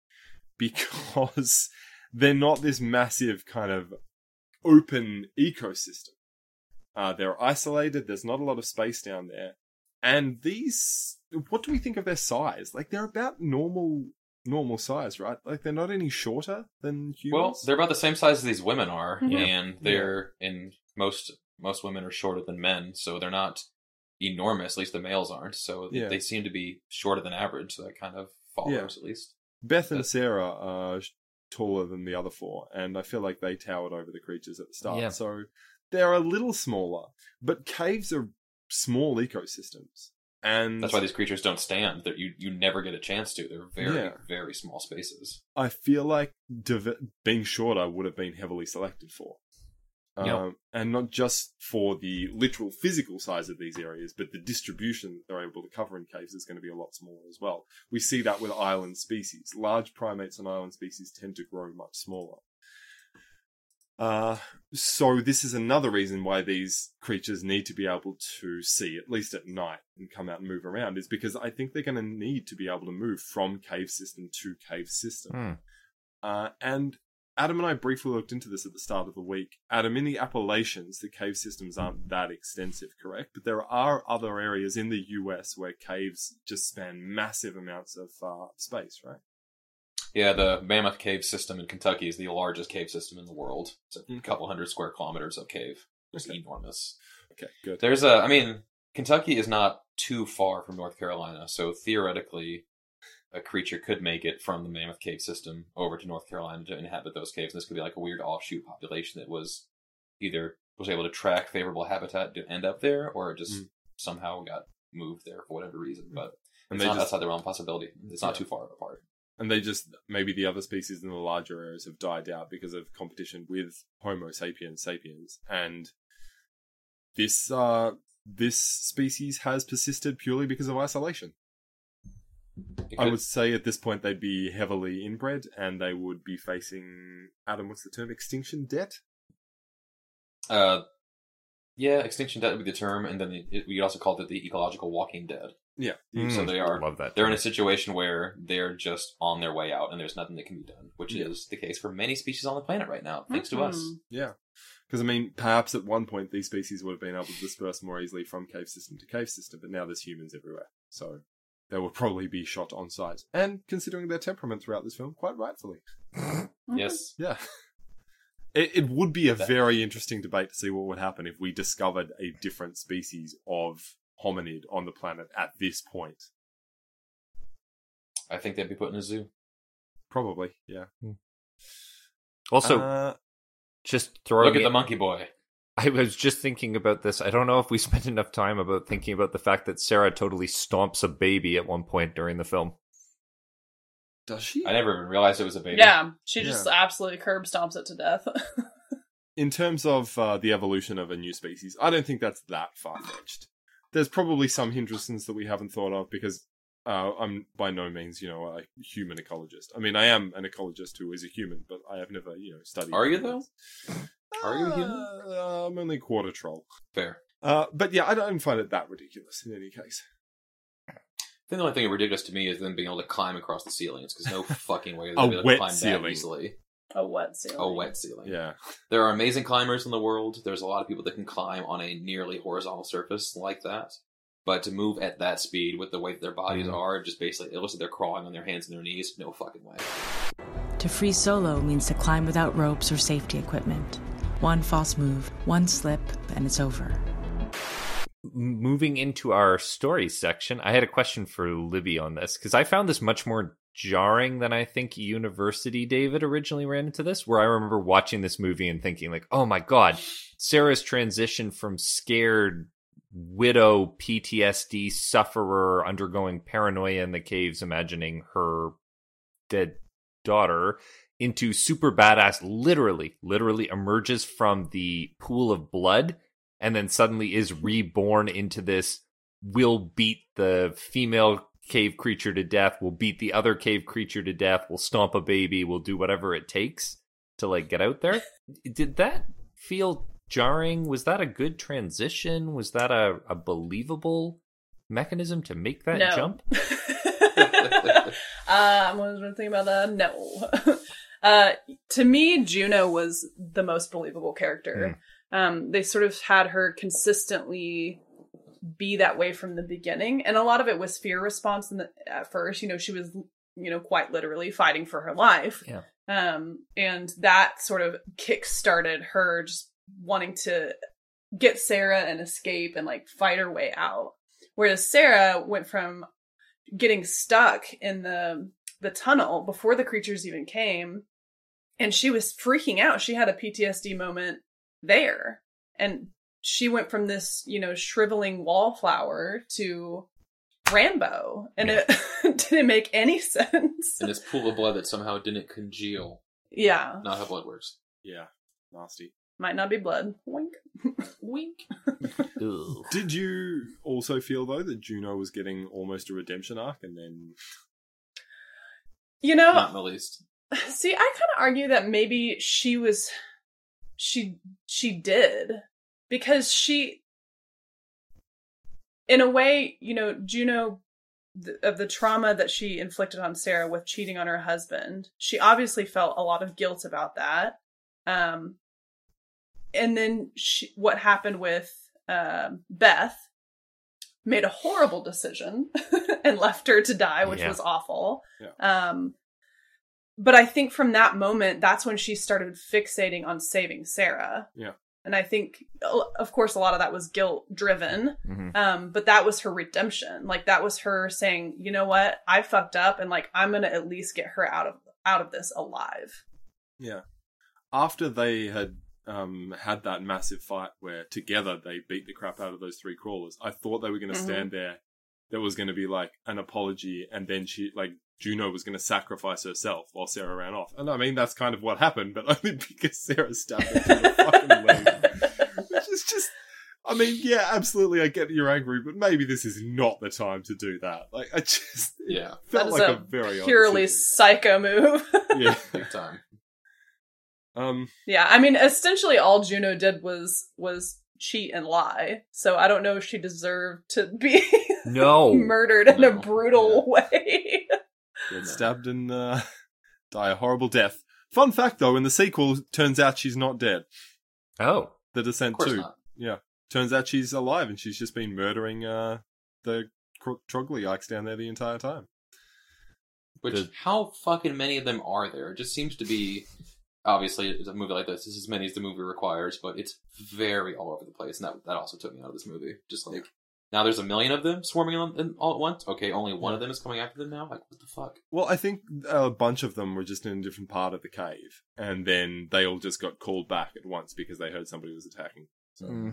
[SPEAKER 5] because they're not this massive kind of open ecosystem. Uh, they're isolated. There's not a lot of space down there. And these, what do we think of their size? Like, they're about normal normal size, right? Like, they're not any shorter than humans.
[SPEAKER 6] Well, they're about the same size as these women are,
[SPEAKER 8] Mhm.
[SPEAKER 6] and they're in most most women are shorter than men, so they're not enormous. At least the males aren't. So
[SPEAKER 5] Yeah.
[SPEAKER 6] they seem to be shorter than average. So that kind of follows,
[SPEAKER 5] Yeah.
[SPEAKER 6] at least.
[SPEAKER 5] Beth and Sarah are sh- taller than the other four, and I feel like they towered over the creatures at the start.
[SPEAKER 7] Yeah.
[SPEAKER 5] So they're a little smaller, but caves are small ecosystems. And
[SPEAKER 6] That's why these creatures don't stand. That you you never get a chance to. They're very
[SPEAKER 5] Yeah.
[SPEAKER 6] very small spaces.
[SPEAKER 5] I feel like div- being shorter would have been heavily selected for. Um,
[SPEAKER 7] Yep.
[SPEAKER 5] And not just for the literal physical size of these areas, but the distribution that they're able to cover in caves is going to be a lot smaller as well. We see that with island species. Large primates and island species tend to grow much smaller. Uh, so this is another reason why these creatures need to be able to see, at least at night, and come out and move around, is because I think they're going to need to be able to move from cave system to cave system.
[SPEAKER 7] Hmm.
[SPEAKER 5] Uh, and Adam and I briefly looked into this at the start of the week. Adam, in the Appalachians, the cave systems aren't that extensive, correct? But there are other areas in the U S where caves just span massive amounts of uh, space, right?
[SPEAKER 6] Yeah, the Mammoth Cave system in Kentucky is the largest cave system in the world. It's a
[SPEAKER 5] Okay.
[SPEAKER 6] couple hundred square kilometers of cave. It's
[SPEAKER 5] Okay.
[SPEAKER 6] enormous.
[SPEAKER 5] Okay, good.
[SPEAKER 6] There's a, I mean, Kentucky is not too far from North Carolina, so theoretically, a creature could make it from the Mammoth Cave system over to North Carolina to inhabit those caves. And this could be like a weird offshoot population that was either was able to track favorable habitat to end up there, or it just
[SPEAKER 5] Mm.
[SPEAKER 6] somehow got moved there for whatever reason. But
[SPEAKER 5] And
[SPEAKER 6] it's
[SPEAKER 5] they
[SPEAKER 6] not
[SPEAKER 5] just-
[SPEAKER 6] outside the realm of possibility. It's not
[SPEAKER 5] Yeah.
[SPEAKER 6] too far apart.
[SPEAKER 5] And they just, maybe the other species in the larger areas have died out because of competition with Homo sapiens sapiens. And this, uh, this species has persisted purely because of isolation.
[SPEAKER 6] It
[SPEAKER 5] I
[SPEAKER 6] could-
[SPEAKER 5] would say at this point they'd be heavily inbred and they would be facing, Adam, what's the term? Extinction debt?
[SPEAKER 6] Uh, yeah, extinction debt would be the term, and then it, we could also call it the ecological walking dead.
[SPEAKER 5] Yeah.
[SPEAKER 7] Mm,
[SPEAKER 6] So they are,
[SPEAKER 7] love that.
[SPEAKER 6] they're in a situation where they're just on their way out, and there's nothing that can be done, which
[SPEAKER 5] Yeah.
[SPEAKER 6] is the case for many species on the planet right now, thanks to us.
[SPEAKER 8] Mhm.
[SPEAKER 5] Yeah. Because, I mean, perhaps at one point these species would have been able to disperse more easily from cave system to cave system, but now there's humans everywhere. So they will probably be shot on sight. And considering their temperament throughout this film, quite rightfully.
[SPEAKER 6] Yes.
[SPEAKER 5] Yeah. It, it would be a very interesting debate to see what would happen if we discovered a different species of hominid on the planet at this point.
[SPEAKER 6] I think they'd be put in a zoo.
[SPEAKER 5] Probably, yeah.
[SPEAKER 7] Also,
[SPEAKER 5] Uh,
[SPEAKER 7] just throwing
[SPEAKER 6] Look at
[SPEAKER 7] it-
[SPEAKER 6] the monkey boy.
[SPEAKER 7] I was just thinking about this. I don't know if we spent enough time about thinking about the fact that Sarah totally stomps a baby at one point during the film.
[SPEAKER 5] does she?
[SPEAKER 6] I never even realized it was a baby.
[SPEAKER 8] Yeah, she just
[SPEAKER 5] Yeah.
[SPEAKER 8] absolutely curb stomps it to death.
[SPEAKER 5] In terms of uh, the evolution of a new species, I don't think that's that far-fetched. There's probably some hindrances that we haven't thought of because uh, I'm by no means, you know, a human ecologist. I mean, I am an ecologist who is a human, but I have never, you know, studied.
[SPEAKER 6] Are you, though? Are you a human?
[SPEAKER 5] Uh, I'm only quarter troll.
[SPEAKER 6] Fair.
[SPEAKER 5] Uh, but yeah, I don't find it that ridiculous in any case.
[SPEAKER 6] I think the only thing ridiculous to me is them being able to climb across the ceilings, because no fucking way
[SPEAKER 5] A
[SPEAKER 6] they'll be able to
[SPEAKER 5] wet
[SPEAKER 6] climb
[SPEAKER 5] ceiling.
[SPEAKER 6] that easily.
[SPEAKER 8] A wet ceiling.
[SPEAKER 6] A wet ceiling.
[SPEAKER 5] Yeah.
[SPEAKER 6] There are amazing climbers in the world. There's a lot of people that can climb on a nearly horizontal surface like that. But to move at that speed with the way that their bodies
[SPEAKER 5] Mm-hmm.
[SPEAKER 6] are, just basically, it looks like they're crawling on their hands and their knees. No fucking way.
[SPEAKER 11] To free solo means to climb without ropes or safety equipment. One false move, one slip, and it's over.
[SPEAKER 7] Moving into our story section, I had a question for Libby on this, because I found this much more jarring than I think University David originally ran into this, where I remember watching this movie and thinking, like, oh my god, Sarah's transition from scared widow P T S D sufferer undergoing paranoia in the caves, imagining her dead daughter, into super badass, literally, literally emerges from the pool of blood and then suddenly is reborn into this, we'll beat the female cave creature to death, we'll beat the other cave creature to death, we'll stomp a baby, we'll do whatever it takes to, like, get out there. Did that feel jarring? Was that a good transition? Was that a, a believable mechanism to make that
[SPEAKER 8] No.
[SPEAKER 7] jump?
[SPEAKER 8] uh, I was thinking about that. No. uh, to me, Juno was the most believable character. Um, they sort of had her consistently be that way from the beginning, and a lot of it was fear response. In the, at first, you know, she was, you know, quite literally fighting for her life.
[SPEAKER 7] Yeah.
[SPEAKER 8] Um, and that sort of kick-started her just wanting to get Sarah and escape and, like, fight her way out. Whereas Sarah went from getting stuck in the the tunnel before the creatures even came, and she was freaking out. She had a P T S D moment there, and she went from this, you know, shriveling wallflower to Rambo, and
[SPEAKER 6] Yeah.
[SPEAKER 8] it didn't make any sense.
[SPEAKER 6] And this pool of blood that somehow didn't congeal.
[SPEAKER 8] Yeah,
[SPEAKER 6] Not how blood works.
[SPEAKER 5] Yeah. Nasty.
[SPEAKER 8] might not be blood. Wink, wink.
[SPEAKER 7] Ugh.
[SPEAKER 5] Did you also feel, though, that Juno was getting almost a redemption arc and then...
[SPEAKER 8] You know,
[SPEAKER 6] Not in the least.
[SPEAKER 8] see, I kind of argue that maybe she was, she, she did, because she, in a way, you know, Juno, th- of the trauma that she inflicted on Sarah with cheating on her husband, she obviously felt a lot of guilt about that. Um, and then she, what happened with um Beth made a horrible decision and left her to die, which
[SPEAKER 7] Yeah.
[SPEAKER 8] was awful.
[SPEAKER 5] Yeah.
[SPEAKER 8] Um, but I think from that moment, that's when she started fixating on saving Sarah.
[SPEAKER 5] Yeah.
[SPEAKER 8] And I think, of course, a lot of that was guilt driven.
[SPEAKER 7] Mhm.
[SPEAKER 8] Um, but that was her redemption. Like, that was her saying, you know what? I fucked up, and, like, I'm going to at least get her out of, out of this alive.
[SPEAKER 5] Yeah. After they had um, had that massive fight where together they beat the crap out of those three crawlers, I thought they were going to mm-hmm. stand there. There was going to be like an apology, and then she, like, Juno was going to sacrifice herself while Sarah ran off. And I mean, that's kind of what happened, but only because Sarah stabbed her through the fucking leg. Which is just, I mean, yeah, absolutely, I get that you're angry, but maybe this is not the time to do that. Like, I just,
[SPEAKER 6] yeah,
[SPEAKER 5] felt like a, a very
[SPEAKER 8] purely psycho move.
[SPEAKER 5] Yeah,
[SPEAKER 6] big time.
[SPEAKER 5] Um,
[SPEAKER 8] yeah, I mean, essentially all Juno did was was cheat and lie. So I don't know if she deserved to be
[SPEAKER 7] no
[SPEAKER 8] murdered in
[SPEAKER 6] no.
[SPEAKER 8] a brutal
[SPEAKER 6] yeah.
[SPEAKER 8] way.
[SPEAKER 5] Get stabbed and uh, die a horrible death. Fun fact, though, in the sequel, turns out she's not dead.
[SPEAKER 7] Oh,
[SPEAKER 5] The Descent
[SPEAKER 6] of course
[SPEAKER 5] two.
[SPEAKER 6] Not.
[SPEAKER 5] Yeah, turns out she's alive, and she's just been murdering uh, the Tro- troglodytes down there the entire time.
[SPEAKER 6] Which,
[SPEAKER 7] The-
[SPEAKER 6] how fucking many of them are there? It just seems to be, obviously, it's a movie like this, it's as many as the movie requires, but it's very all over the place, and that that also took me out of this movie. Just like, now there's a million of them swarming on them all at once? Okay, only one of them is coming after them now? Like, what the fuck?
[SPEAKER 5] Well, I think a bunch of them were just in a different part of the cave, and then they all just got called back at once because they heard somebody was attacking. So,
[SPEAKER 7] Mm.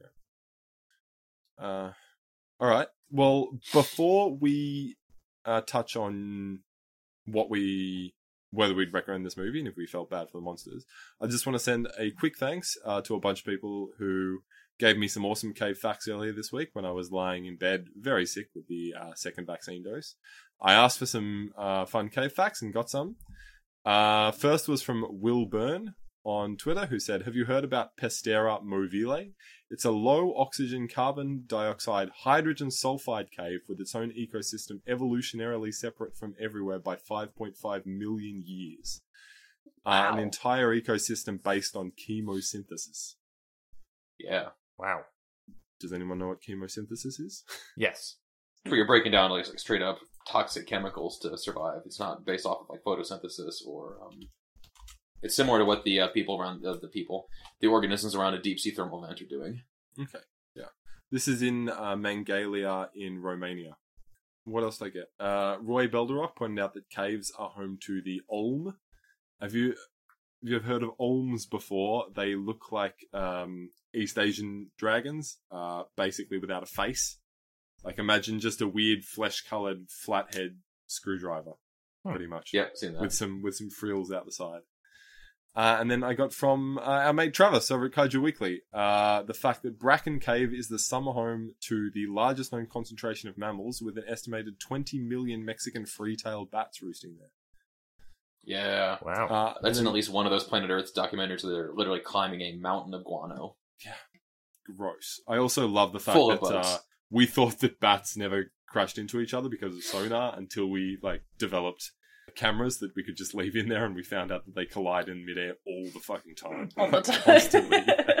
[SPEAKER 5] yeah. Uh, all right. Well, before we uh, touch on what we, whether we'd recommend this movie and if we felt bad for the monsters, I just want to send a quick thanks uh, to a bunch of people who gave me some awesome cave facts earlier this week when I was lying in bed, very sick with the uh, second vaccine dose. I asked for some uh, fun cave facts and got some. Uh, first was from Will Byrne on Twitter, who said, "Have you heard about Pestera movile? It's a low-oxygen carbon dioxide hydrogen sulfide cave with its own ecosystem evolutionarily separate from everywhere by five point five million years.
[SPEAKER 6] Wow.
[SPEAKER 5] Uh, an entire ecosystem based on chemosynthesis."
[SPEAKER 6] Yeah.
[SPEAKER 7] Wow.
[SPEAKER 5] Does anyone know what chemosynthesis is?
[SPEAKER 7] Yes.
[SPEAKER 6] Where you're breaking down like, like straight up toxic chemicals to survive. It's not based off of like photosynthesis or um it's similar to what the uh, people around the, the people, the organisms around a deep sea thermal vent are doing.
[SPEAKER 5] Okay, yeah. This is in uh, Mangalia in Romania. What else did I get? Uh, Roy Belderock pointed out that caves are home to the Olm. Have you have you ever heard of Olms before? They look like um, East Asian dragons, uh, basically without a face. Like imagine just a weird flesh-coloured flathead screwdriver,
[SPEAKER 7] hmm.
[SPEAKER 5] pretty much.
[SPEAKER 6] Yep, seen that.
[SPEAKER 5] With some with some frills out the side. Uh, and then I got from uh, our mate Travis over at Kaiju Weekly uh, the fact that Bracken Cave is the summer home to the largest known concentration of mammals, with an estimated twenty million Mexican free-tailed bats roosting there.
[SPEAKER 6] Yeah.
[SPEAKER 7] Wow.
[SPEAKER 5] Uh,
[SPEAKER 6] That's
[SPEAKER 5] then,
[SPEAKER 6] in at least one of those Planet Earth documentaries where they're literally climbing a mountain of guano.
[SPEAKER 5] Yeah. Gross. I also love the fact
[SPEAKER 6] Full of
[SPEAKER 5] that
[SPEAKER 6] bugs.
[SPEAKER 5] uh, we thought that bats never crashed into each other because of sonar until we like developed cameras that we could just leave in there, and we found out that they collide in midair all the fucking time.
[SPEAKER 8] All the time.
[SPEAKER 5] Constantly.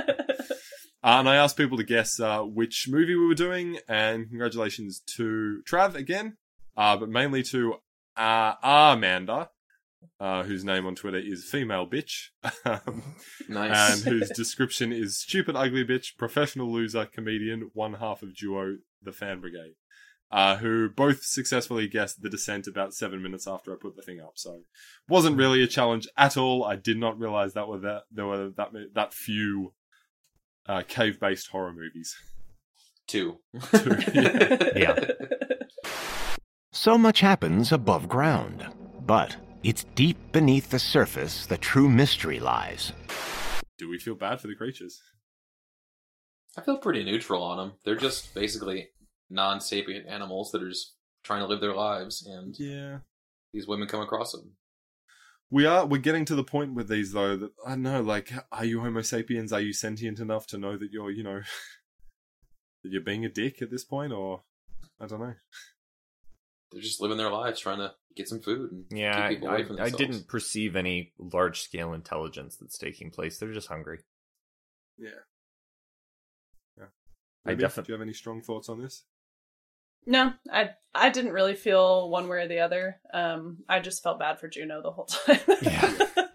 [SPEAKER 5] Uh, and I asked people to guess uh, which movie we were doing, and congratulations to Trav again, uh, but mainly to uh, Amanda, uh, whose name on Twitter is Female Bitch, um,
[SPEAKER 6] Nice.
[SPEAKER 5] and whose description is Stupid Ugly Bitch, Professional Loser, Comedian, one half of duo The Fan Brigade. Uh, who both successfully guessed The Descent about seven minutes after I put the thing up. So, wasn't really a challenge at all. I did not realize that were that there were that that few uh, cave-based horror movies.
[SPEAKER 6] Two.
[SPEAKER 5] Two, yeah.
[SPEAKER 7] Yeah.
[SPEAKER 12] So much happens above ground, but it's deep beneath the surface the true mystery lies.
[SPEAKER 5] Do we feel bad for the creatures?
[SPEAKER 6] I feel pretty neutral on them. They're just basically non-sapient animals that are just trying to live their lives, and
[SPEAKER 5] Yeah.
[SPEAKER 6] these women come across them.
[SPEAKER 5] We are, we're getting to the point with these, though, that, I don't know, like, are you Homo sapiens? Are you sentient enough to know that you're, you know, that you're being a dick at this point, or, I don't know.
[SPEAKER 6] They're just living their lives, trying to get some food and
[SPEAKER 7] Yeah,
[SPEAKER 6] keep people
[SPEAKER 7] I,
[SPEAKER 6] away from
[SPEAKER 7] I
[SPEAKER 6] themselves.
[SPEAKER 7] didn't perceive any large-scale intelligence that's taking place. They're just hungry.
[SPEAKER 5] Yeah. Yeah.
[SPEAKER 7] I
[SPEAKER 5] Ruby,
[SPEAKER 7] defi-
[SPEAKER 5] do you have any strong thoughts on this?
[SPEAKER 8] No, I I didn't really feel one way or the other. Um, I just felt bad for Juno the whole time.
[SPEAKER 7] Yeah.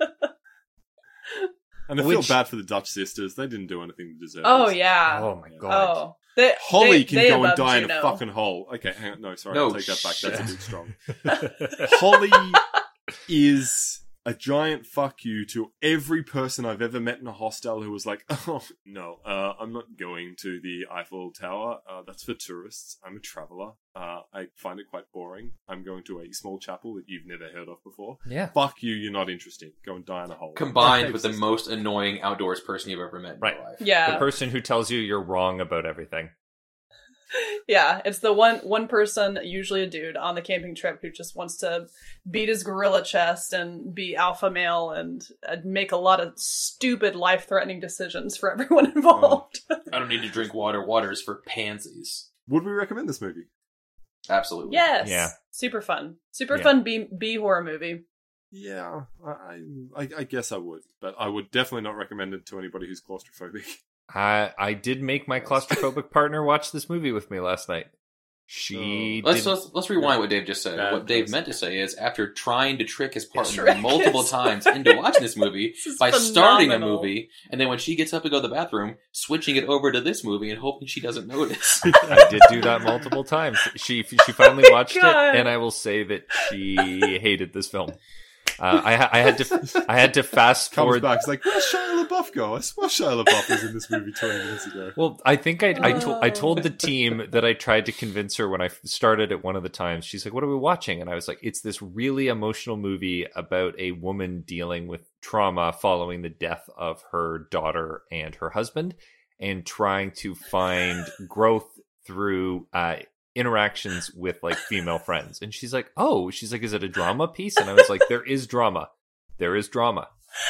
[SPEAKER 5] And I
[SPEAKER 7] Which-
[SPEAKER 5] feel bad for the Dutch sisters. They didn't do anything to deserve
[SPEAKER 8] Oh
[SPEAKER 5] this.
[SPEAKER 8] yeah.
[SPEAKER 7] Oh my god.
[SPEAKER 8] Oh, they,
[SPEAKER 5] Holly
[SPEAKER 8] they,
[SPEAKER 5] can
[SPEAKER 8] they
[SPEAKER 5] go and
[SPEAKER 8] love
[SPEAKER 5] die in
[SPEAKER 8] Juno.
[SPEAKER 5] a fucking hole. Okay, hang on. No, sorry.
[SPEAKER 6] No
[SPEAKER 5] I'll take that back. That's a
[SPEAKER 6] shit.
[SPEAKER 5] bit strong. Holly is a giant fuck you to every person I've ever met in a hostel who was like, oh, no, uh, I'm not going to the Eiffel Tower. Uh, that's for tourists. I'm a traveler. Uh, I find it quite boring. I'm going to a small chapel that you've never heard of before.
[SPEAKER 7] Yeah.
[SPEAKER 5] Fuck you, you're not interested. Go and die in a hole.
[SPEAKER 6] Combined with the most annoying outdoors person you've ever met in
[SPEAKER 7] Right.
[SPEAKER 6] your life.
[SPEAKER 8] Yeah.
[SPEAKER 7] The person who tells you you're wrong about everything.
[SPEAKER 8] Yeah, it's the one one person, usually a dude, on the camping trip who just wants to beat his gorilla chest and be alpha male and uh, make a lot of stupid, life-threatening decisions for everyone involved.
[SPEAKER 6] I don't need to drink water. Water's for pansies.
[SPEAKER 5] Would we recommend this movie?
[SPEAKER 6] Absolutely.
[SPEAKER 8] Yes.
[SPEAKER 7] Yeah.
[SPEAKER 8] Super fun. Super
[SPEAKER 7] Yeah.
[SPEAKER 8] fun B B horror movie.
[SPEAKER 5] Yeah, I, I, I guess I would. But I would definitely not recommend it to anybody who's claustrophobic.
[SPEAKER 7] I I did make my claustrophobic partner watch this movie with me last night. She
[SPEAKER 6] Let's,
[SPEAKER 7] did...
[SPEAKER 6] let's let's rewind what Dave just said.
[SPEAKER 5] Bad
[SPEAKER 6] what Dave
[SPEAKER 5] choice.
[SPEAKER 6] meant to say is, after trying to trick his partner
[SPEAKER 8] Trick
[SPEAKER 6] multiple
[SPEAKER 8] is-
[SPEAKER 6] times into watching this movie
[SPEAKER 8] This is
[SPEAKER 6] by starting a
[SPEAKER 8] phenomenal.
[SPEAKER 6] movie, and then when she gets up to go to the bathroom, switching it over to this movie and hoping she doesn't notice.
[SPEAKER 7] I did do that multiple times. She she finally watched it,
[SPEAKER 8] God.
[SPEAKER 7] and I will say that she hated this film. Uh, I ha- I had to I had to fast
[SPEAKER 5] Comes
[SPEAKER 7] forward.
[SPEAKER 5] back, it's like, where's Shia LaBeouf go? I swear Shia LaBeouf was in this movie twenty minutes ago.
[SPEAKER 7] Well, I think I I, to- I told the team that I tried to convince her when I started at one of the times. She's like, "What are we watching?" And I was like, "It's this really emotional movie about a woman dealing with trauma following the death of her daughter and her husband, and trying to find growth through uh, interactions with like female friends." And she's like, "Oh," she's like, "Is it a drama piece?" And I was like, "There is drama. There is drama."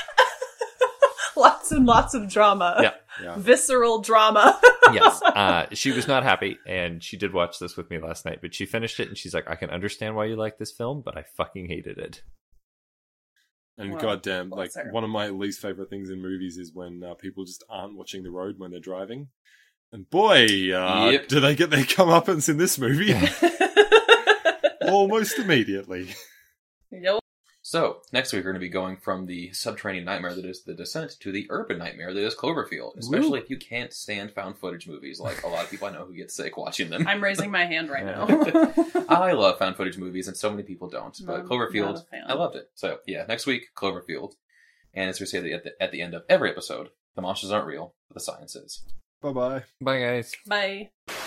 [SPEAKER 8] Lots and lots of drama.
[SPEAKER 7] Yeah.
[SPEAKER 5] Yeah.
[SPEAKER 8] Visceral drama.
[SPEAKER 7] Yes. Uh, she was not happy, and she did watch this with me last night, but she finished it, and she's like, I can understand why you like this film, but I fucking hated it.
[SPEAKER 5] And
[SPEAKER 8] Well,
[SPEAKER 5] goddamn, like,
[SPEAKER 8] bless her.
[SPEAKER 5] one of my least favorite things in movies is when uh, people just aren't watching the road when they're driving. And boy, uh,
[SPEAKER 6] Yep.
[SPEAKER 5] do they get their comeuppance in this movie? Almost immediately.
[SPEAKER 8] Yo.
[SPEAKER 6] So, next week we're going to be going from the subterranean nightmare that is The Descent to the urban nightmare that is Cloverfield. Especially if you can't stand found footage movies, like a lot of people I know who get sick watching them.
[SPEAKER 8] I'm raising my hand right now.
[SPEAKER 6] I love found footage movies, and so many people don't. But
[SPEAKER 8] I'm
[SPEAKER 6] Cloverfield,
[SPEAKER 8] not a fan.
[SPEAKER 6] I loved it. So, yeah, next week, Cloverfield. And as we say at the, at the end of every episode, the monsters aren't real, but the science is.
[SPEAKER 5] Bye-bye.
[SPEAKER 7] Bye, guys.
[SPEAKER 8] Bye.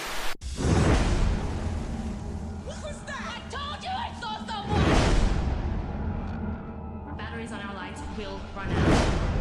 [SPEAKER 4] I told you I saw someone! Batteries on our lights will run out.